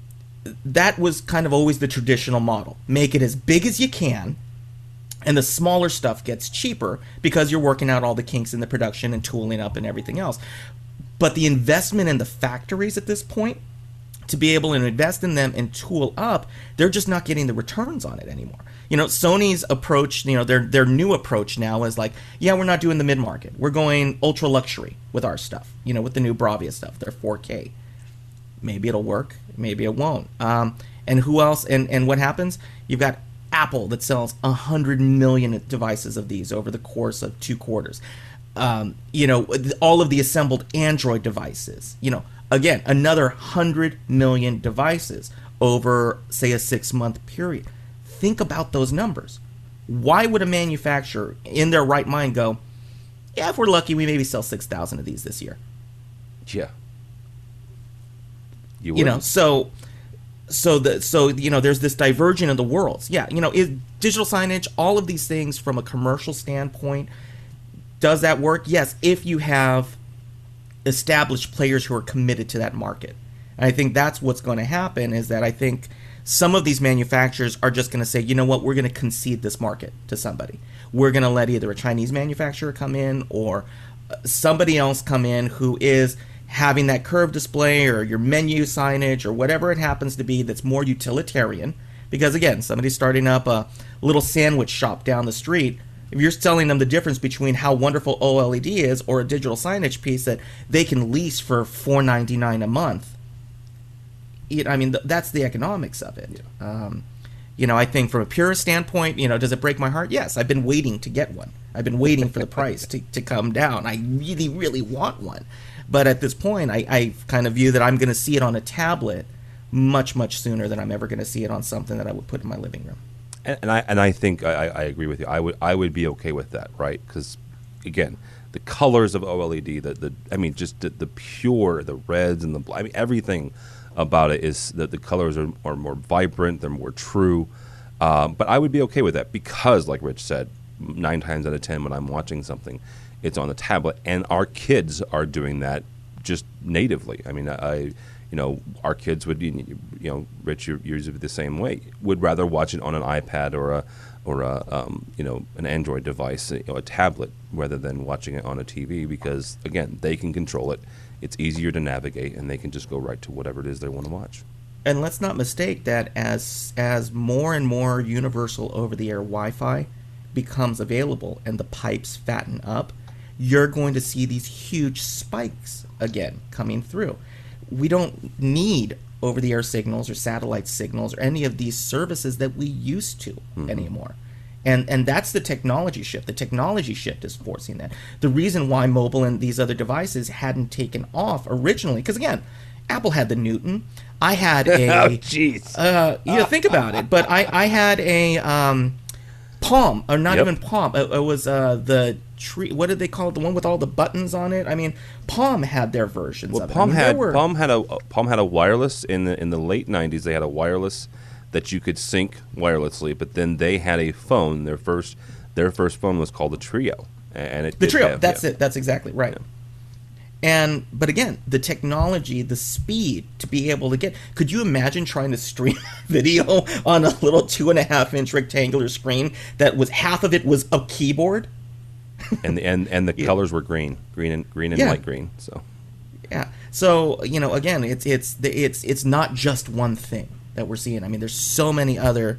[SPEAKER 6] That was kind of always the traditional model. Make it as big as you can, and the smaller stuff gets cheaper because you're working out all the kinks in the production and tooling up and everything else. But the investment in the factories at this point, to be able to invest in them and tool up, they're just not getting the returns on it anymore. You know, Sony's approach, you know, their their new approach now is like, yeah, we're not doing the mid-market. We're going ultra luxury with our stuff, you know, with the new Bravia stuff. They're four K. Maybe it'll work. Maybe it won't. Um, and who else? And, and what happens? You've got Apple that sells one hundred million devices of these over the course of two quarters. Um, you know, all of the assembled Android devices, you know, again, another one hundred million devices over, say, a six-month period. Think about those numbers. Why would a manufacturer in their right mind go, yeah, if we're lucky, we maybe sell six thousand of these this year?
[SPEAKER 4] Yeah.
[SPEAKER 6] You, you know, so... So the so you know there's this divergence of the worlds. Yeah, you know, is digital signage, all of these things from a commercial standpoint, does that work? Yes, if you have established players who are committed to that market. And I think that's what's going to happen, is that I think some of these manufacturers are just going to say, you know what, we're going to concede this market to somebody. We're going to let either a Chinese manufacturer come in or somebody else come in who is having that curved display or your menu signage or whatever it happens to be that's more utilitarian. Because again, somebody's starting up a little sandwich shop down the street. If you're telling them the difference between how wonderful OLED is or a digital signage piece that they can lease for four ninety-nine a month, it, I mean, th- that's the economics of it. Yeah. Um, you know, I think from a purist standpoint, you know, does it break my heart? Yes, I've been waiting to get one. I've been waiting for the price to, to come down. I really, really want one. But at this point, I, I kind of view that I'm going to see it on a tablet much, much sooner than I'm ever going to see it on something that I would put in my living room.
[SPEAKER 4] And, and I and I think I, I agree with you. I would I would be okay with that, right? Because again, the colors of OLED, the the I mean, just the, the pure, the reds and the I mean, everything about it is that the colors are, are more vibrant, they're more true. Um, but I would be okay with that because, like Rich said, nine times out of ten when I'm watching something, it's on the tablet, and our kids are doing that just natively. I mean, I. You know, our kids would, you know, Rich, you're usually the same way. Would rather watch it on an iPad or a, or a, um, you know, an Android device, you know, a tablet, rather than watching it on a T V because, again, they can control it. It's easier to navigate, and they can just go right to whatever it is they want to watch.
[SPEAKER 6] And let's not mistake that as as more and more universal over-the-air Wi-Fi becomes available and the pipes fatten up, you're going to see these huge spikes again coming through. We don't need over-the-air signals or satellite signals or any of these services that we used to mm-hmm. anymore. And and that's the technology shift. The technology shift is forcing that. The reason why mobile and these other devices hadn't taken off originally, because again, Apple had the Newton. I had a...
[SPEAKER 4] oh, jeez.
[SPEAKER 6] Uh, you know, think about it. But I, I had a um, Palm, or not
[SPEAKER 4] yep.
[SPEAKER 6] even Palm. It, it was uh, the... Tree, what did they call it? The one with all the buttons on it. I mean, Palm had their versions
[SPEAKER 4] well,
[SPEAKER 6] of it.
[SPEAKER 4] Palm
[SPEAKER 6] I mean,
[SPEAKER 4] had
[SPEAKER 6] were...
[SPEAKER 4] Palm had a Palm had a wireless in the in the late nineties. They had a wireless that you could sync wirelessly, but then they had a phone. Their first their first phone was called the Trio, and it
[SPEAKER 6] the Trio.
[SPEAKER 4] Have,
[SPEAKER 6] that's
[SPEAKER 4] yeah.
[SPEAKER 6] it. That's exactly right. Yeah. And but again, the technology, the speed to be able to get. Could you imagine trying to stream video on a little two and a half inch rectangular screen that was half of it was a keyboard?
[SPEAKER 4] and the and, and the yeah. colors were green, green and green and
[SPEAKER 6] yeah.
[SPEAKER 4] light green. So,
[SPEAKER 6] yeah. So you know, again, it's it's it's it's not just one thing that we're seeing. I mean, there's so many other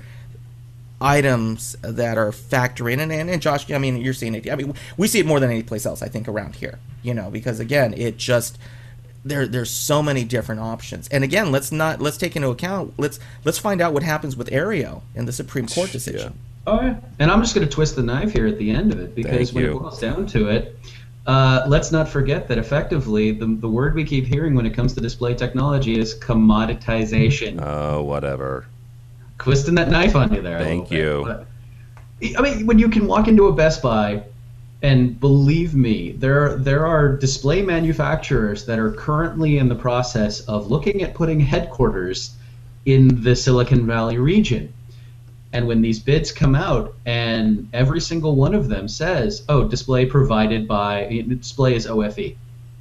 [SPEAKER 6] items that are factoring in, and, and Josh, I mean, you're seeing it. I mean, we see it more than any place else, I think, around here. You know, because again, it just there there's so many different options. And again, let's not let's take into account let's let's find out what happens with Aereo in the Supreme Court decision.
[SPEAKER 4] Yeah.
[SPEAKER 7] Oh, yeah. And I'm just going to twist the knife here at the end of it, because
[SPEAKER 4] Thank
[SPEAKER 7] when
[SPEAKER 4] you.
[SPEAKER 7] it boils down to it, uh, let's not forget that effectively the, the word we keep hearing when it comes to display technology is commoditization.
[SPEAKER 4] Oh, whatever.
[SPEAKER 7] Twisting that knife on you there.
[SPEAKER 4] Thank you.
[SPEAKER 7] But, I mean, when you can walk into a Best Buy, and believe me, there, there are display manufacturers that are currently in the process of looking at putting headquarters in the Silicon Valley region. And when these bids come out, and every single one of them says, "Oh, display provided by display is O F E."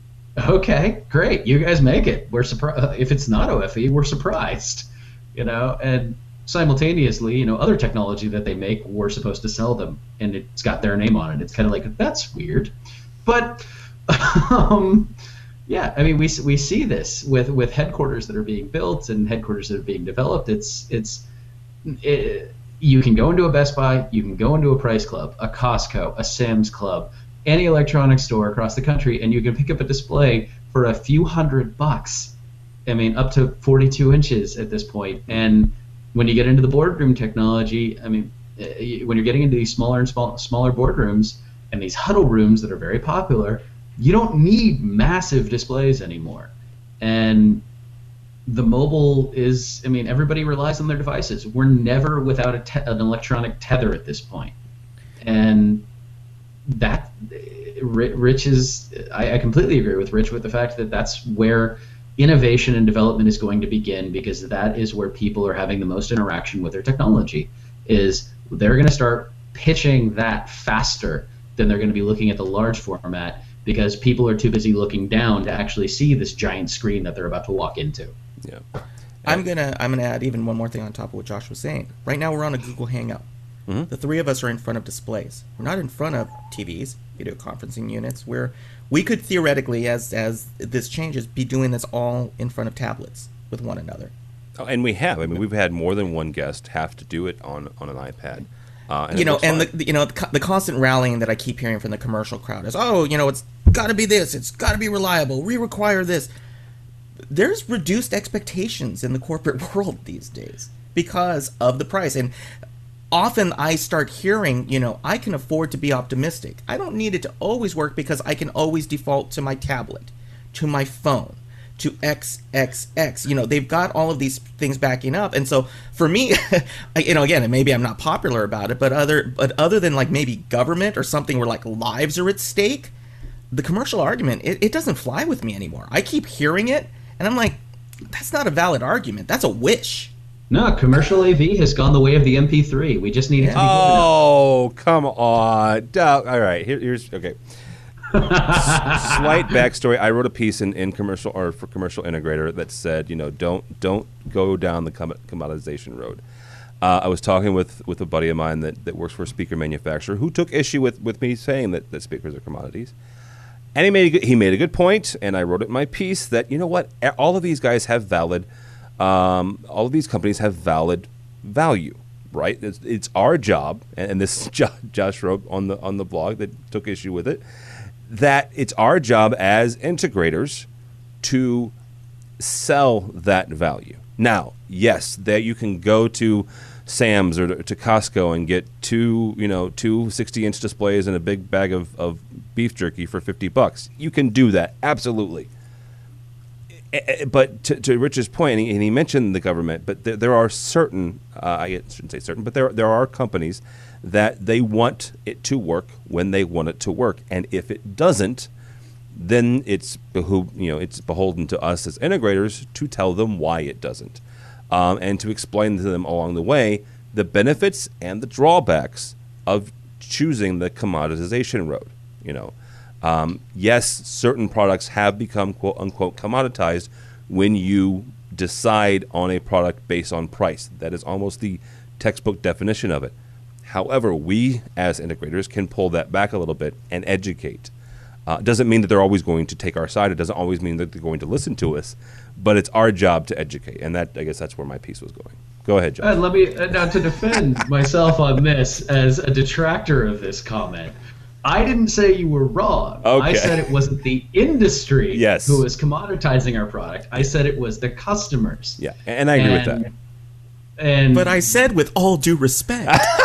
[SPEAKER 7] Okay, great, you guys make it. We're surprised. If it's not O F E, we're surprised. You know, and simultaneously, you know, other technology that they make, we're supposed to sell them, and it's got their name on it. It's kind of like, that's weird, but um, yeah, I mean, we we see this with with headquarters that are being built and headquarters that are being developed. It's it's. It, you can go into a Best Buy, you can go into a Price Club, a Costco, a Sam's Club, any electronics store across the country, and you can pick up a display for a few hundred bucks. I mean, up to forty-two inches at this point. And when you get into the boardroom technology, I mean, when you're getting into these smaller and small, smaller boardrooms and these huddle rooms that are very popular, you don't need massive displays anymore. And the mobile is, I mean, everybody relies on their devices. We're never without a te- an electronic tether at this point. And that, Rich is, I, I completely agree with Rich with the fact that that's where innovation and development is going to begin, because that is where people are having the most interaction with their technology. Is they're going to start pitching that faster than they're going to be looking at the large format, because people are too busy looking down to actually see this giant screen that they're about to walk into.
[SPEAKER 4] Yeah.
[SPEAKER 6] I'm gonna I'm gonna add even one more thing on top of what Josh was saying. Right now we're on a Google Hangout. Mm-hmm. The three of us are in front of displays. We're not in front of T Vs, video conferencing units. Where we could theoretically, as as this changes, be doing this all in front of tablets with one another.
[SPEAKER 4] Oh, and we have. I mean, we've had more than one guest have to do it on, on an iPad. Uh, and
[SPEAKER 6] you know, and the, you know the, the constant rallying that I keep hearing from the commercial crowd is, oh, you know, it's got to be this, it's got to be reliable. We require this. There's reduced expectations in the corporate world these days because of the price. And often I start hearing, you know, I can afford to be optimistic. I don't need it to always work because I can always default to my tablet, to my phone, to X X X. You know, they've got all of these things backing up. And so for me, you know, again, maybe I'm not popular about it, but other but other than like maybe government or something where like lives are at stake, the commercial argument, it, it doesn't fly with me anymore. I keep hearing it, and I'm like, that's not a valid argument. That's a wish.
[SPEAKER 7] No, commercial A V has gone the way of the M P three. We just need it to be
[SPEAKER 4] Oh, come on. Duh. All right, Here, here's, okay. Slight backstory. I wrote a piece in, in commercial or for Commercial Integrator that said, you know, don't don't go down the com- commoditization road. Uh, I was talking with, with a buddy of mine that, that works for a speaker manufacturer who took issue with, with me saying that, that speakers are commodities. And he made a good, he made a good point, and I wrote it in my piece that, you know what, all of these guys have valid, um, all of these companies have valid value, right? It's, it's our job, and, and this Josh wrote on the on the blog that took issue with it, that it's our job as integrators to sell that value. Now, yes, that you can go to Sam's or to, to Costco and get two, you know, two sixty-inch displays and a big bag of, of beef jerky for fifty bucks. You can do that, absolutely. But to, to Rich's point, and he, and he mentioned the government, but there, there are certain, uh, I shouldn't say certain, but there there are companies that they want it to work when they want it to work, and if it doesn't, then it's behoove, you know, it's beholden to us as integrators to tell them why it doesn't, um, and to explain to them along the way the benefits and the drawbacks of choosing the commoditization road. You know, um, yes, certain products have become quote unquote commoditized when you decide on a product based on price. That is almost the textbook definition of it. However, we as integrators can pull that back a little bit and educate. Uh, it doesn't mean that they're always going to take our side. It doesn't always mean that they're going to listen to us, but it's our job to educate, and that I guess that's where my piece was going. Go ahead, John.
[SPEAKER 7] Uh, let me uh, now to defend myself on this as a detractor of this comment. I didn't say you were wrong.
[SPEAKER 4] Okay.
[SPEAKER 7] I said it wasn't the industry
[SPEAKER 4] yes.
[SPEAKER 7] who was commoditizing our product. I said it was the customers.
[SPEAKER 4] Yeah, and I agree
[SPEAKER 7] and,
[SPEAKER 4] with that.
[SPEAKER 7] And
[SPEAKER 6] but I said with all due respect.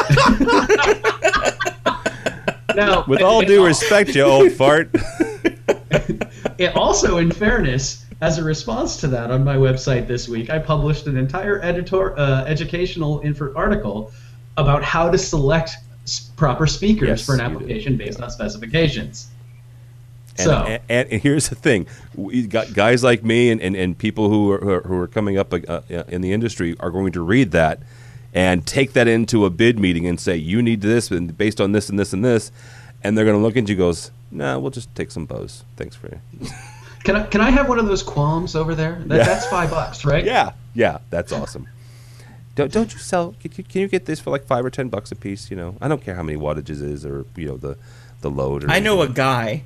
[SPEAKER 7] now,
[SPEAKER 4] with all due respect, you old fart.
[SPEAKER 7] It also, in fairness, as a response to that, on my website this week, I published an entire editor uh, educational info article about how to select s- proper speakers
[SPEAKER 4] Yes,
[SPEAKER 7] for an
[SPEAKER 4] you
[SPEAKER 7] application
[SPEAKER 4] did.
[SPEAKER 7] based on specifications.
[SPEAKER 4] And,
[SPEAKER 7] So,
[SPEAKER 4] and, and, and here's the thing: we got guys like me and, and, and people who are, who are who are coming up uh, in the industry are going to read that and take that into a bid meeting and say, "You need this, and based on this and this and this," and they're going to look at you and goes, "Nah, we'll just take some Bose. Thanks for you."
[SPEAKER 7] can I can I have one of those qualms over there? That,
[SPEAKER 4] Yeah.
[SPEAKER 7] That's five bucks, right?
[SPEAKER 4] Yeah, yeah, that's awesome. Don't don't you sell? Can you, can you get this for like five or ten bucks a piece? You know, I don't care how many wattages it is or you know the. The load. Or
[SPEAKER 6] I know a
[SPEAKER 4] anything.
[SPEAKER 6] guy.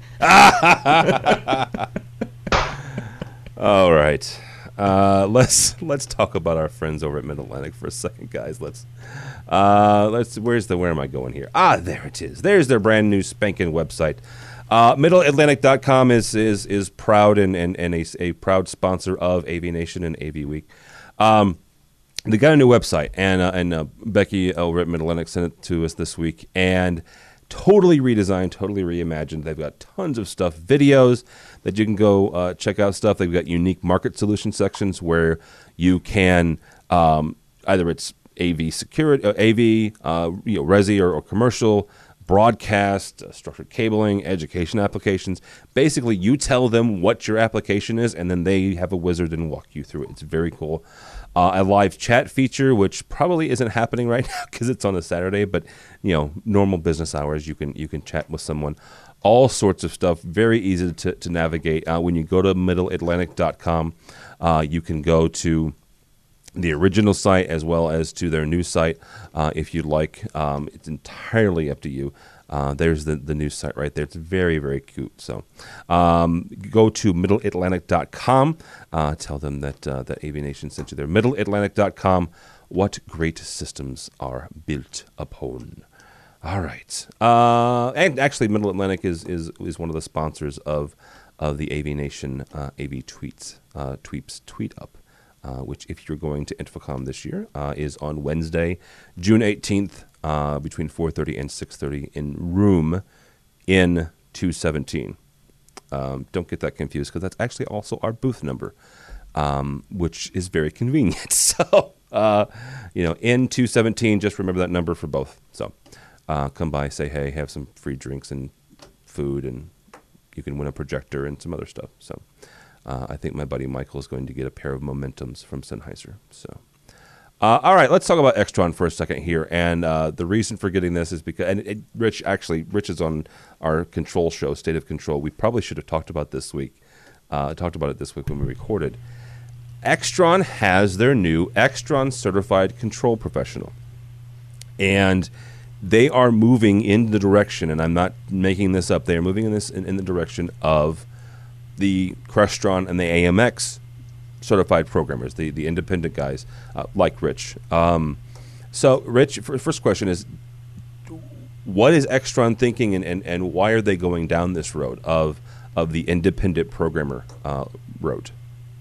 [SPEAKER 4] All right, uh, let's let's talk about our friends over at Mid Atlantic for a second, guys. Let's uh, let's. Where's the? Where am I going here? Ah, there it is. There's their brand new spanking website. Uh, middle atlantic dot com is is is proud and and, and a, a proud sponsor of A V Nation and A V Week. Um, they got a new website, and uh, and uh, Becky over at Mid Atlantic sent it to us this week, and. Totally redesigned, totally reimagined. They've got tons of stuff, videos that you can go uh, check out stuff. They've got unique market solution sections where you can um, either it's A V security, uh, A V, uh, you know, resi or, or commercial, broadcast, uh, structured cabling, education applications. Basically, you tell them what your application is, and then they have a wizard and walk you through it. It's very cool. Uh, a live chat feature, which probably isn't happening right now because it's on a Saturday, but you know, normal business hours, you can you can chat with someone all sorts of stuff. Very easy to, to navigate. Uh, when you go to middle atlantic dot com, uh, you can go to the original site as well as to their new site uh, if you'd like. Um, it's entirely up to you. Uh, there's the, the new site right there. It's very, very cute. So um, go to middle atlantic dot com. Uh, tell them that, uh, that A V Nation sent you there. middle atlantic dot com. What great systems are built upon. All right. Uh, and actually, Middle Atlantic is, is, is one of the sponsors of of the A V Nation uh, A V Tweets, uh, Tweeps Tweet Up, uh, which if you're going to InfoComm this year, uh, is on Wednesday, June eighteenth, uh, between four thirty and six thirty in room in two seventeen. Um, don't get that confused because that's actually also our booth number, um, which is very convenient. So, uh, you know, in two seventeen, just remember that number for both. So. Uh, come by, say hey, have some free drinks and food, and you can win a projector and some other stuff. So uh, I think my buddy Michael is going to get a pair of Momentums from Sennheiser. So, uh, all right, let's talk about Extron for a second here. And uh, the reason for getting this is because, and it, Rich, actually, Rich is on our control show, State of Control. We probably should have talked about this week, uh, talked about it this week when we recorded. Extron has their new Extron Certified Control Professional. And they are moving in the direction, and I'm not making this up, they are moving in this in, in the direction of the Crestron and the A M X certified programmers, the, the independent guys, uh, like Rich. Um, so, Rich, first question is, what is Extron thinking, and, and, and why are they going down this road of of the independent programmer uh, road?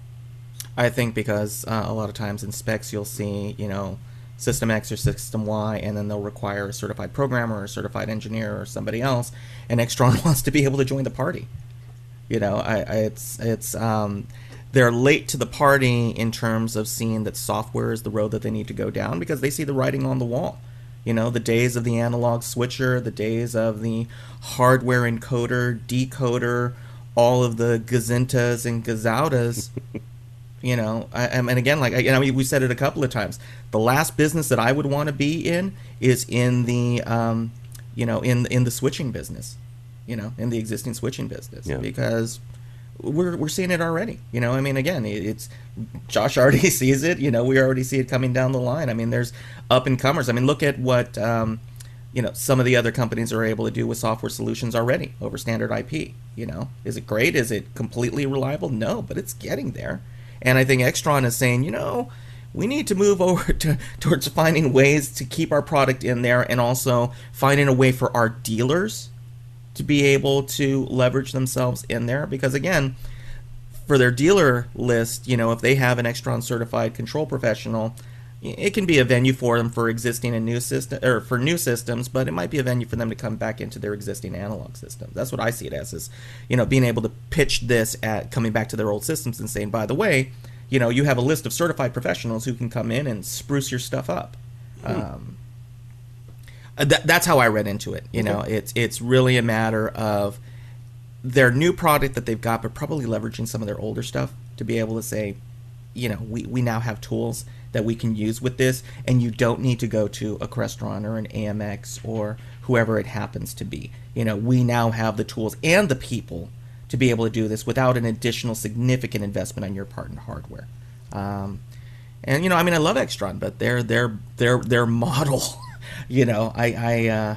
[SPEAKER 6] I think because uh, a lot of times in specs you'll see, you know, System X or System Y, and then they'll require a certified programmer or a certified engineer or somebody else, and Extron wants to be able to join the party. You know, I, I, it's it's um, they're late to the party in terms of seeing that software is the road that they need to go down because they see the writing on the wall. You know, the days of the analog switcher, the days of the hardware encoder, decoder, all of the gazintas and gazautas. You know, I, and again, like, you know, we said it a couple of times. The last business that I would want to be in is in the, um, you know, in in the switching business, you know, in the existing switching business, yeah. Because we're we're seeing it already. You know, I mean, again, it's Josh already sees it. You know, we already see it coming down the line. I mean, there's up and comers. I mean, look at what um, you know, some of the other companies are able to do with software solutions already over standard I P. You know, is it great? Is it completely reliable? No, but it's getting there. And I think Extron is saying, you know, we need to move over to, towards finding ways to keep our product in there, and also finding a way for our dealers to be able to leverage themselves in there. Because again, for their dealer list, you know, if they have an Extron certified control professional, it can be a venue for them for existing and new system, or for new systems, but it might be a venue for them to come back into their existing analog systems. That's what I see it as, is, you know, being able to pitch this at coming back to their old systems and saying, by the way, you know, you have a list of certified professionals who can come in and spruce your stuff up. Hmm. Um, that, that's how I read into it. You okay. know, it's it's really a matter of their new product that they've got, but probably leveraging some of their older stuff to be able to say, you know, we, we now have tools that we can use with this, and you don't need to go to a Crestron or an A M X or whoever it happens to be. You know, we now have the tools and the people to be able to do this without an additional significant investment on your part in hardware. Um, and you know, I mean, I love Extron, but their their their their model, you know, I I, uh,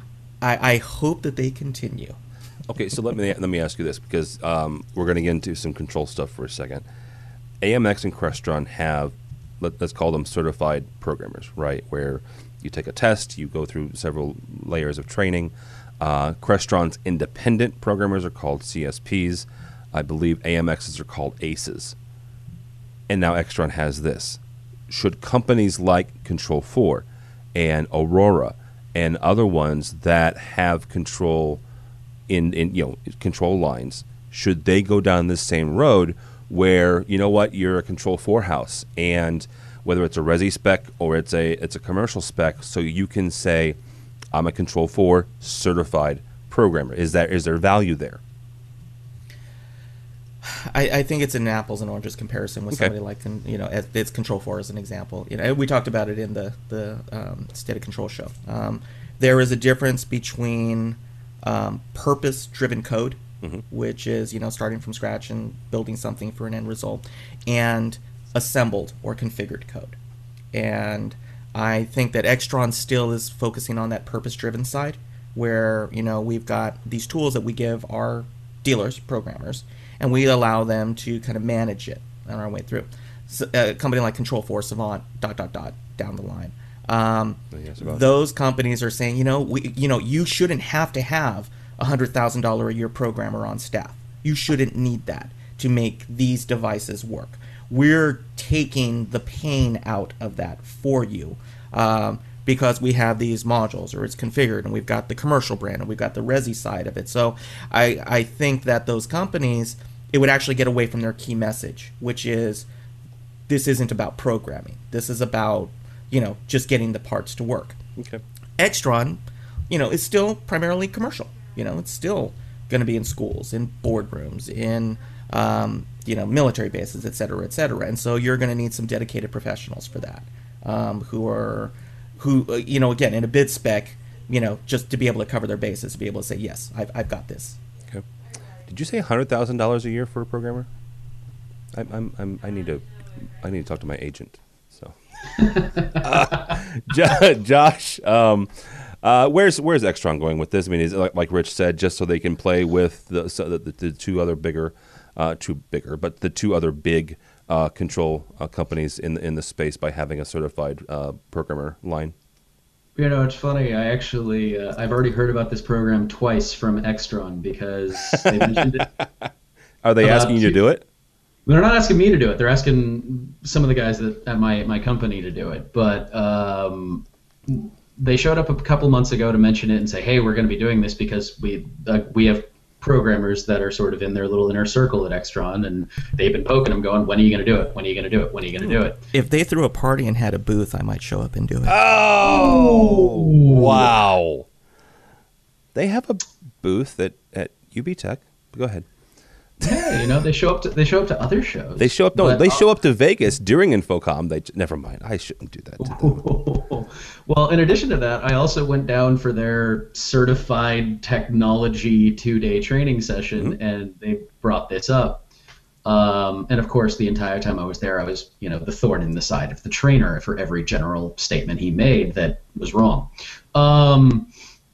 [SPEAKER 6] I I hope that they continue.
[SPEAKER 4] Okay, so let me let me ask you this, because um, we're going to get into some control stuff for a second. A M X and Crestron have, let, let's call them certified programmers, right? Where you take a test, you go through several layers of training. Uh, Crestron's independent programmers are called C S Ps. I believe A M Xs are called A C Es. And now Extron has this. Should companies like Control four and Aurora and other ones that have control in, in you know control lines, should they go down this same road where, you know what, you're a Control four house, and whether it's a Resi spec or it's a it's a commercial spec, so you can say, I'm a Control four certified programmer. Is that is there value there?
[SPEAKER 6] I, I think it's an apples and oranges comparison with
[SPEAKER 4] Okay.
[SPEAKER 6] somebody like, you know, it's Control four as an example. You know, we talked about it in the the um, State of Control show. Um, there is a difference between um, purpose-driven code,
[SPEAKER 4] mm-hmm.
[SPEAKER 6] which is, you know, starting from scratch and building something for an end result, and assembled or configured code. And I think that Extron still is focusing on that purpose-driven side, where, you know, we've got these tools that we give our dealers, programmers, and we allow them to kind of manage it on our way through. So, a company like Control four, Savant, dot, dot, dot, down the line. Um,
[SPEAKER 4] yes,
[SPEAKER 6] those companies are saying, you know, we, you know, you shouldn't have to have a one hundred thousand dollars a year programmer on staff. You shouldn't need that to make these devices work. We're taking the pain out of that for you. Um, because we have these modules, or it's configured, and we've got the commercial brand, and we've got the Resi side of it. So I, I think that those companies, it would actually get away from their key message, which is, this isn't about programming. This is about, you know, just getting the parts to work.
[SPEAKER 4] Okay.
[SPEAKER 6] Extron, you know, is still primarily commercial. You know, it's still going to be in schools, in boardrooms, in, um, you know, military bases, et cetera, et cetera. And so you're going to need some dedicated professionals for that, um, who are... who, uh, you know, again, in a bid spec, you know, just to be able to cover their bases, to be able to say, yes, I've, I've got this.
[SPEAKER 4] Okay. Did you say one hundred thousand dollars a year for a programmer? I, I'm, I'm, I need to, I need to talk to my agent. So, uh, Jo- Josh, um, uh, where's where's Extron going with this? I mean, is it like, like Rich said, just so they can play with the so the, the two other bigger, uh, two bigger, but the two other big Uh, control uh, companies in the, in the space by having a certified uh, programmer line?
[SPEAKER 7] You know, it's funny. I actually, uh, I've already heard about this program twice from Extron because they mentioned it.
[SPEAKER 4] Are they asking you to do it?
[SPEAKER 7] They're not asking me to do it. They're asking some of the guys that at my my company to do it. But um, they showed up a couple months ago to mention it and say, "Hey, we're going to be doing this because we uh, we have programmers that are sort of in their little inner circle at Extron, and they've been poking them, going, when are you going to do it? When are you going to do it? When are you going to do it?"
[SPEAKER 6] If they threw a party and had a booth, I might show up and do it.
[SPEAKER 4] Oh, wow. They have a booth at, at U B Tech. Go ahead.
[SPEAKER 7] Yeah, you know, they show up to they show up to other shows.
[SPEAKER 4] They show up. No,
[SPEAKER 7] but,
[SPEAKER 4] they
[SPEAKER 7] uh,
[SPEAKER 4] show up to Vegas during Infocom. They never mind. I shouldn't do that to them.
[SPEAKER 7] Well, in addition to that, I also went down for their certified technology two-day training session, mm-hmm. and they brought this up. Um, and of course, the entire time I was there, I was, you know, the thorn in the side of the trainer for every general statement he made that was wrong. Um,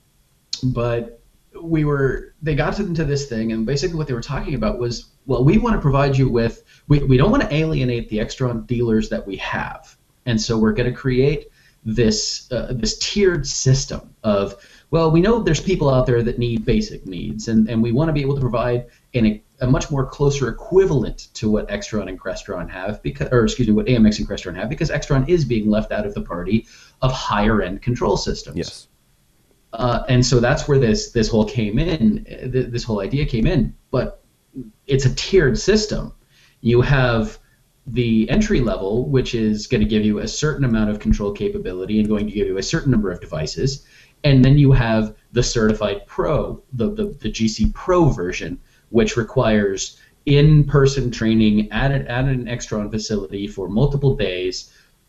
[SPEAKER 7] but we were, they got into this thing, and basically what they were talking about was, well, we want to provide you with, we, we don't want to alienate the Extron dealers that we have. And so we're going to create this uh, this tiered system of, well, we know there's people out there that need basic needs, and, and we want to be able to provide an, a, a much more closer equivalent to what Extron and Crestron have, because, or excuse me, what A M X and Crestron have, because Extron is being left out of the party of higher end control systems.
[SPEAKER 4] Yes.
[SPEAKER 7] Uh, and so that's where this this whole came in, th- this whole idea came in. But it's a tiered system. You have the entry level, which is going to give you a certain amount of control capability and going to give you a certain number of devices. And then you have the certified pro, the, the, the G C Pro version, which requires in-person training at, a, at an Extron facility for multiple days.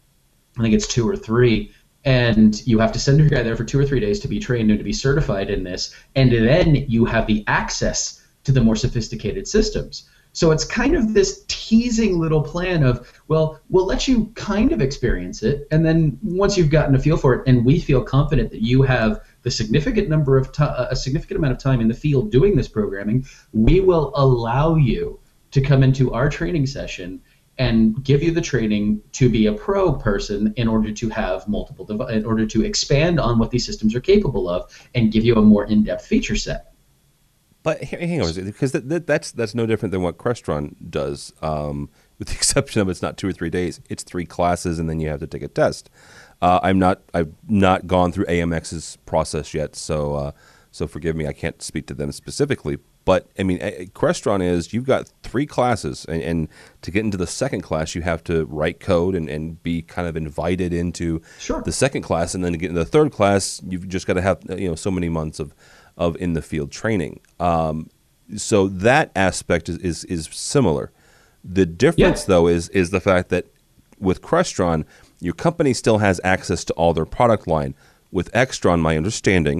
[SPEAKER 7] I think it's two or three. And you have to send your guy there for two or three days to be trained and to be certified in this. And then you have the access to the more sophisticated systems. So it's kind of this teasing little plan of, well, we'll let you kind of experience it, and then once you've gotten a feel for it, and we feel confident that you have the significant number of t- a significant amount of time in the field doing this programming, we will allow you to come into our training session and give you the training to be a pro person in order to have multiple dev- in order to expand on what these systems are capable of and give you a more in-depth feature set.
[SPEAKER 4] But hang on, because that, that, that's that's no different than what Crestron does, um, with the exception of it's not two or three days. It's three classes, and then you have to take a test. Uh, I'm not I've not gone through A M X's process yet, so uh, so forgive me. I can't speak to them specifically. But I mean, Crestron is you've got three classes, and, and to get into the second class, you have to write code and, and be kind of invited into
[SPEAKER 7] sure.
[SPEAKER 4] the second class, and then to get into the third class, you've just got to have you know so many months of. of in the field training. Um, so that aspect is, is, is similar. The difference, yeah. though, is is the fact that with Crestron, your company still has access to all their product line. With Extron, my understanding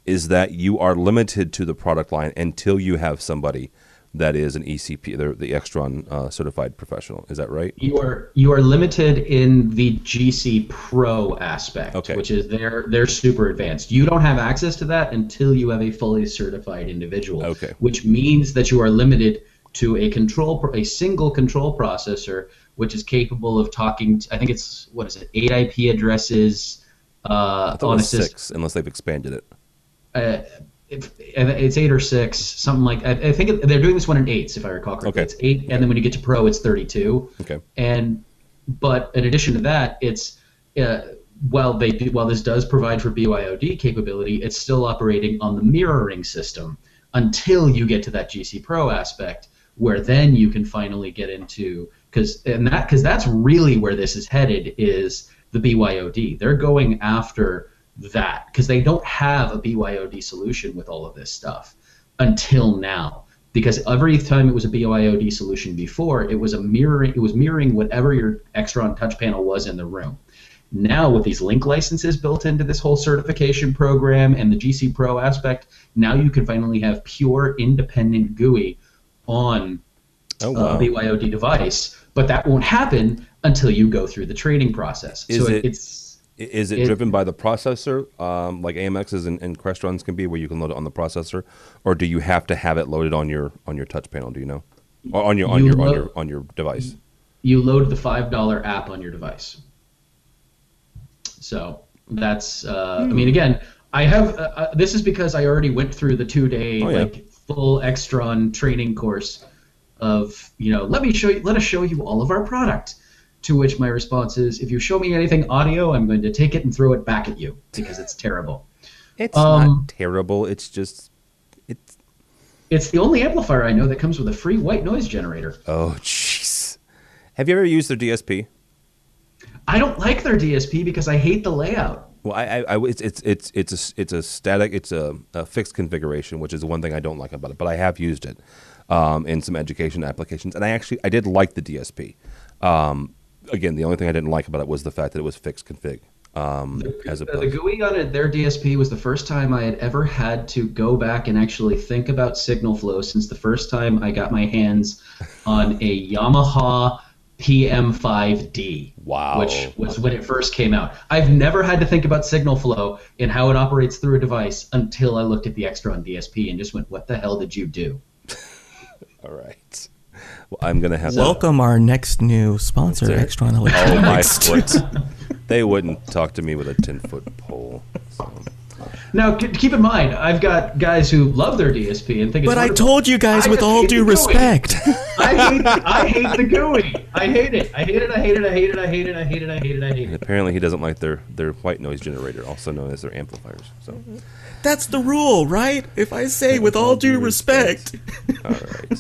[SPEAKER 4] is that you are limited to the product line until you have somebody that is an E C P, the, the Extron uh, certified professional. Is that right?
[SPEAKER 7] You are you are limited in the G C Pro aspect,
[SPEAKER 4] Okay.
[SPEAKER 7] which is they're they're super advanced. You don't have access to that until you have a fully certified individual.
[SPEAKER 4] Okay.
[SPEAKER 7] Which means that you are limited to a control pro- a single control processor, which is capable of talking. To, I think it's what is it, eight I P addresses uh,
[SPEAKER 4] I thought it
[SPEAKER 7] on a
[SPEAKER 4] was
[SPEAKER 7] system.
[SPEAKER 4] six, unless they've expanded it.
[SPEAKER 7] Uh, If, it's eight or six, something like. I, I think it, they're doing this one in eights, if I recall correctly.
[SPEAKER 4] Okay.
[SPEAKER 7] It's eight, and then when you get to Pro, it's thirty-two.
[SPEAKER 4] Okay.
[SPEAKER 7] And but in addition to that, it's uh, while they do, while this does provide for B Y O D capability, it's still operating on the mirroring system until you get to that G C Pro aspect, where then you can finally get into because and that because that's really where this is headed is the B Y O D. They're going after that because they don't have a B Y O D solution with all of this stuff until now, because every time it was a B Y O D solution before, it was a mirroring it was mirroring whatever your Extron touch panel was in the room. Now with these link licenses built into this whole certification program and the G C Pro aspect, now you can finally have pure independent G U I on
[SPEAKER 4] Oh, wow.
[SPEAKER 7] a B Y O D device, but that won't happen until you go through the training process.
[SPEAKER 4] Is
[SPEAKER 7] so
[SPEAKER 4] it-
[SPEAKER 7] it's
[SPEAKER 4] Is it,
[SPEAKER 7] It-
[SPEAKER 4] driven by the processor, um, like A M X's and, and Crestrons can be, where you can load it on the processor, or do you have to have it loaded on your on your touch panel? Do you know, or on your on
[SPEAKER 7] You
[SPEAKER 4] your on
[SPEAKER 7] lo-
[SPEAKER 4] your on your device?
[SPEAKER 7] you load the five dollar app on your device. So that's, uh, I mean, again, I have, uh, uh, this is because I already went through the two day,
[SPEAKER 4] Oh, yeah.
[SPEAKER 7] like, full Extron training course of, you know, let me show you, let us show you all of our product. To which my response is, if you show me anything audio, I'm going to take it and throw it back at you because it's terrible.
[SPEAKER 4] It's
[SPEAKER 7] Um,
[SPEAKER 4] not terrible. It's just, it's,
[SPEAKER 7] It's the only amplifier I know that comes with a free white noise generator.
[SPEAKER 4] oh, jeez. Have you ever used their D S P?
[SPEAKER 7] I don't like their D S P because I hate the layout.
[SPEAKER 4] Well, I, I, I it's, it's, it's, it's a, it's a static, it's a, a fixed configuration, which is the one thing I don't like about it. But I have used it um, in some education applications, and I actually, I did like the D S P. Um, again, the only thing I didn't like about it was the fact that it was fixed config. Um, as
[SPEAKER 7] The
[SPEAKER 4] opposed,
[SPEAKER 7] G U I on it, their D S P was the first time I had ever had to go back and actually think about signal flow since the first time I got my hands on a Yamaha P M five D.
[SPEAKER 4] Wow.
[SPEAKER 7] Which was when it first came out. I've never had to think about signal flow and how it operates through a device until I looked at the Extron D S P and just went, what the hell did you do?
[SPEAKER 4] all right. Well, I'm gonna have
[SPEAKER 6] Welcome our next new sponsor,
[SPEAKER 4] There-
[SPEAKER 6] Extron
[SPEAKER 4] Oh my
[SPEAKER 6] Electronics.
[SPEAKER 4] foot! They wouldn't talk to me with a ten foot pole. So.
[SPEAKER 7] Now, k- keep in mind, I've got guys who love their D S P and think it's
[SPEAKER 6] But I
[SPEAKER 7] wonderful.
[SPEAKER 6] told you guys
[SPEAKER 7] I
[SPEAKER 6] with
[SPEAKER 7] just
[SPEAKER 6] all
[SPEAKER 7] hate
[SPEAKER 6] due
[SPEAKER 7] the G U I.
[SPEAKER 6] respect.
[SPEAKER 7] I hate, I hate the G U I. I hate it. I hate it. I hate it. I hate it. I hate it. I hate it. I hate it. I hate
[SPEAKER 4] And
[SPEAKER 7] it.
[SPEAKER 4] apparently, he doesn't like their their white noise generator, also known as their amplifiers. So,
[SPEAKER 6] That's the rule, right? If I say with all due respect.
[SPEAKER 4] all right.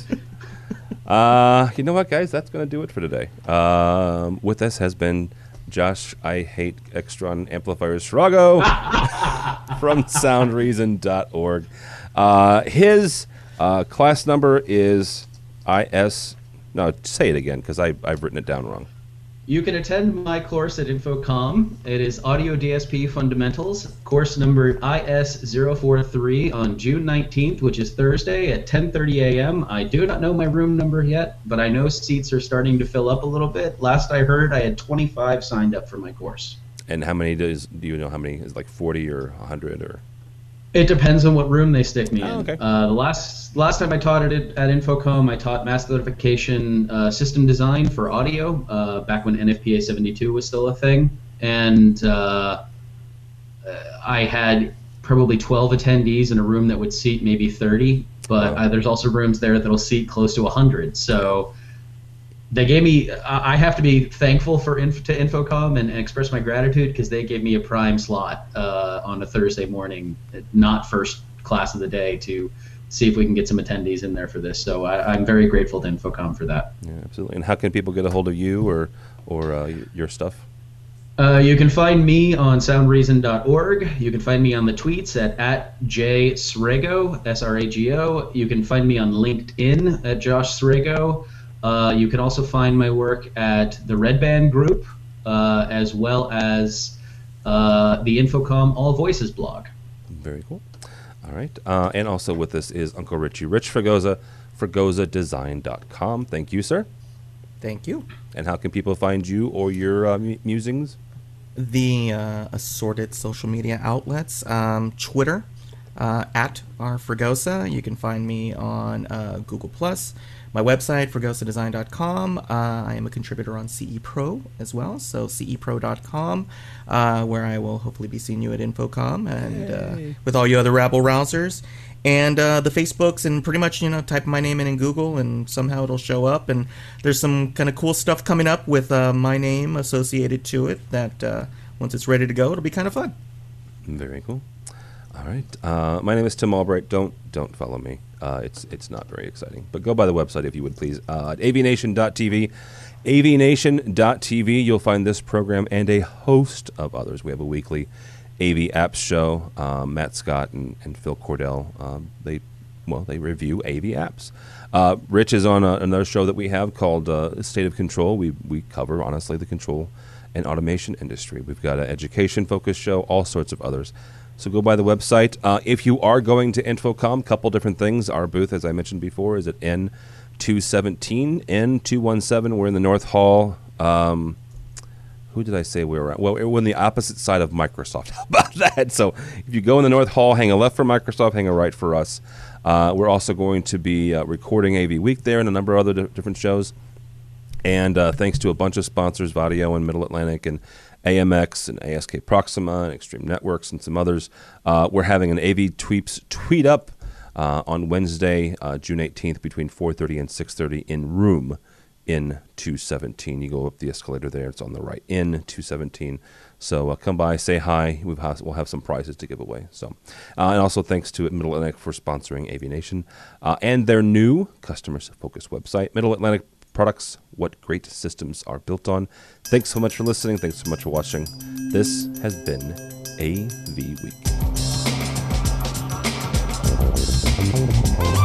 [SPEAKER 4] Uh, you know what, guys? That's gonna do it for today. Um, with us has been Josh. I hate Extron amplifiers. Shrago from sound reason dot org. Uh, his uh, class number is I S. No, say it again because I I've written it down wrong.
[SPEAKER 7] You can attend my course at Infocom. It is Audio D S P Fundamentals, course number I S zero four three on June nineteenth, which is Thursday at ten thirty a m I do not know my room number yet, but I know seats are starting to fill up a little bit. Last I heard, I had twenty-five signed up for my course.
[SPEAKER 4] And how many does do you know? How many is like forty or a hundred or?
[SPEAKER 7] It depends on what room they stick me in.
[SPEAKER 4] Oh, okay.
[SPEAKER 7] Uh, the last last time I taught it at Infocom, I taught mass notification uh, system design for audio, uh, back when N F P A seventy-two was still a thing. And uh, I had probably twelve attendees in a room that would seat maybe thirty, but
[SPEAKER 4] Wow.
[SPEAKER 7] uh, there's also rooms there that'll seat close to one hundred. So they gave me, I I have to be thankful for Inf- to Infocom and, and express my gratitude because they gave me a prime slot uh, on a Thursday morning, not first class of the day, to see if we can get some attendees in there for this. So I, I'm very grateful to Infocom for that.
[SPEAKER 4] Yeah, absolutely. And how can people get a hold of you or or uh, y- your stuff?
[SPEAKER 7] Uh, you can find me on sound reason dot org. You can find me on the tweets at, at jsrago, S R A G O. You can find me on LinkedIn at Josh Srago. Uh, you can also find my work at the Red Band Group, uh, as well as uh, the Infocom All Voices blog.
[SPEAKER 4] Very cool. All right. Uh, and also with us is Uncle Richie, Rich Fregosa, fregosa design dot com. Thank you, sir.
[SPEAKER 6] Thank you.
[SPEAKER 4] And how can people find you or your uh, mu- musings?
[SPEAKER 6] The uh, assorted social media outlets, um, Twitter, uh, at R Fregosa. You can find me on uh, Google Plus. My website, fregosa design dot com. Uh, I am a contributor on C E Pro as well, so C E pro dot com, uh, where I will hopefully be seeing you at InfoComm and uh, with all you other rabble rousers. And uh, the Facebooks, and pretty much, you know, type my name in in Google and somehow it'll show up. And there's some kind of cool stuff coming up with uh, my name associated to it that uh, once it's ready to go, it'll be kind of fun.
[SPEAKER 4] Very cool. All right. Uh, my name is Tim Albright. Don't don't follow me. Uh, it's it's not very exciting. But go by the website if you would, please. Uh, at A V nation dot T V. A V nation dot T V. You'll find this program and a host of others. We have a weekly A V Apps show. Um, Matt Scott and, and Phil Cordell, um, they well they review A V apps. Uh, Rich is on a, another show that we have called uh, State of Control. We we cover honestly the control and automation industry. We've got an education focused show, all sorts of others. So go by the website. Uh, if you are going to InfoComm, couple different things. Our booth, as I mentioned before, is at N two seventeen, N two seventeen. We're in the North Hall. Um, Who did I say we were at? Well, we're on the opposite side of Microsoft. How about that? So if you go in the North Hall, hang a left for Microsoft, hang a right for us. Uh, we're also going to be uh, recording A V Week there and a number of other di- different shows. And uh, thanks to a bunch of sponsors, Vadio and Middle Atlantic and A M X and A S K Proxima and Extreme Networks and some others, uh, we're having an A V Tweeps Tweet Up uh, on Wednesday, uh, June eighteenth, between four thirty and six thirty in room in two seventeen. You go up the escalator there. It's on the right, in two seventeen. So uh, come by, say hi. We've ha- we'll have some prizes to give away. So, uh, and also thanks to Middle Atlantic for sponsoring A V Nation uh, and their new customer-focused website, Middle Atlantic Products, what great systems are built on. Thanks so much for listening. Thanks so much for watching. This has been A V Week.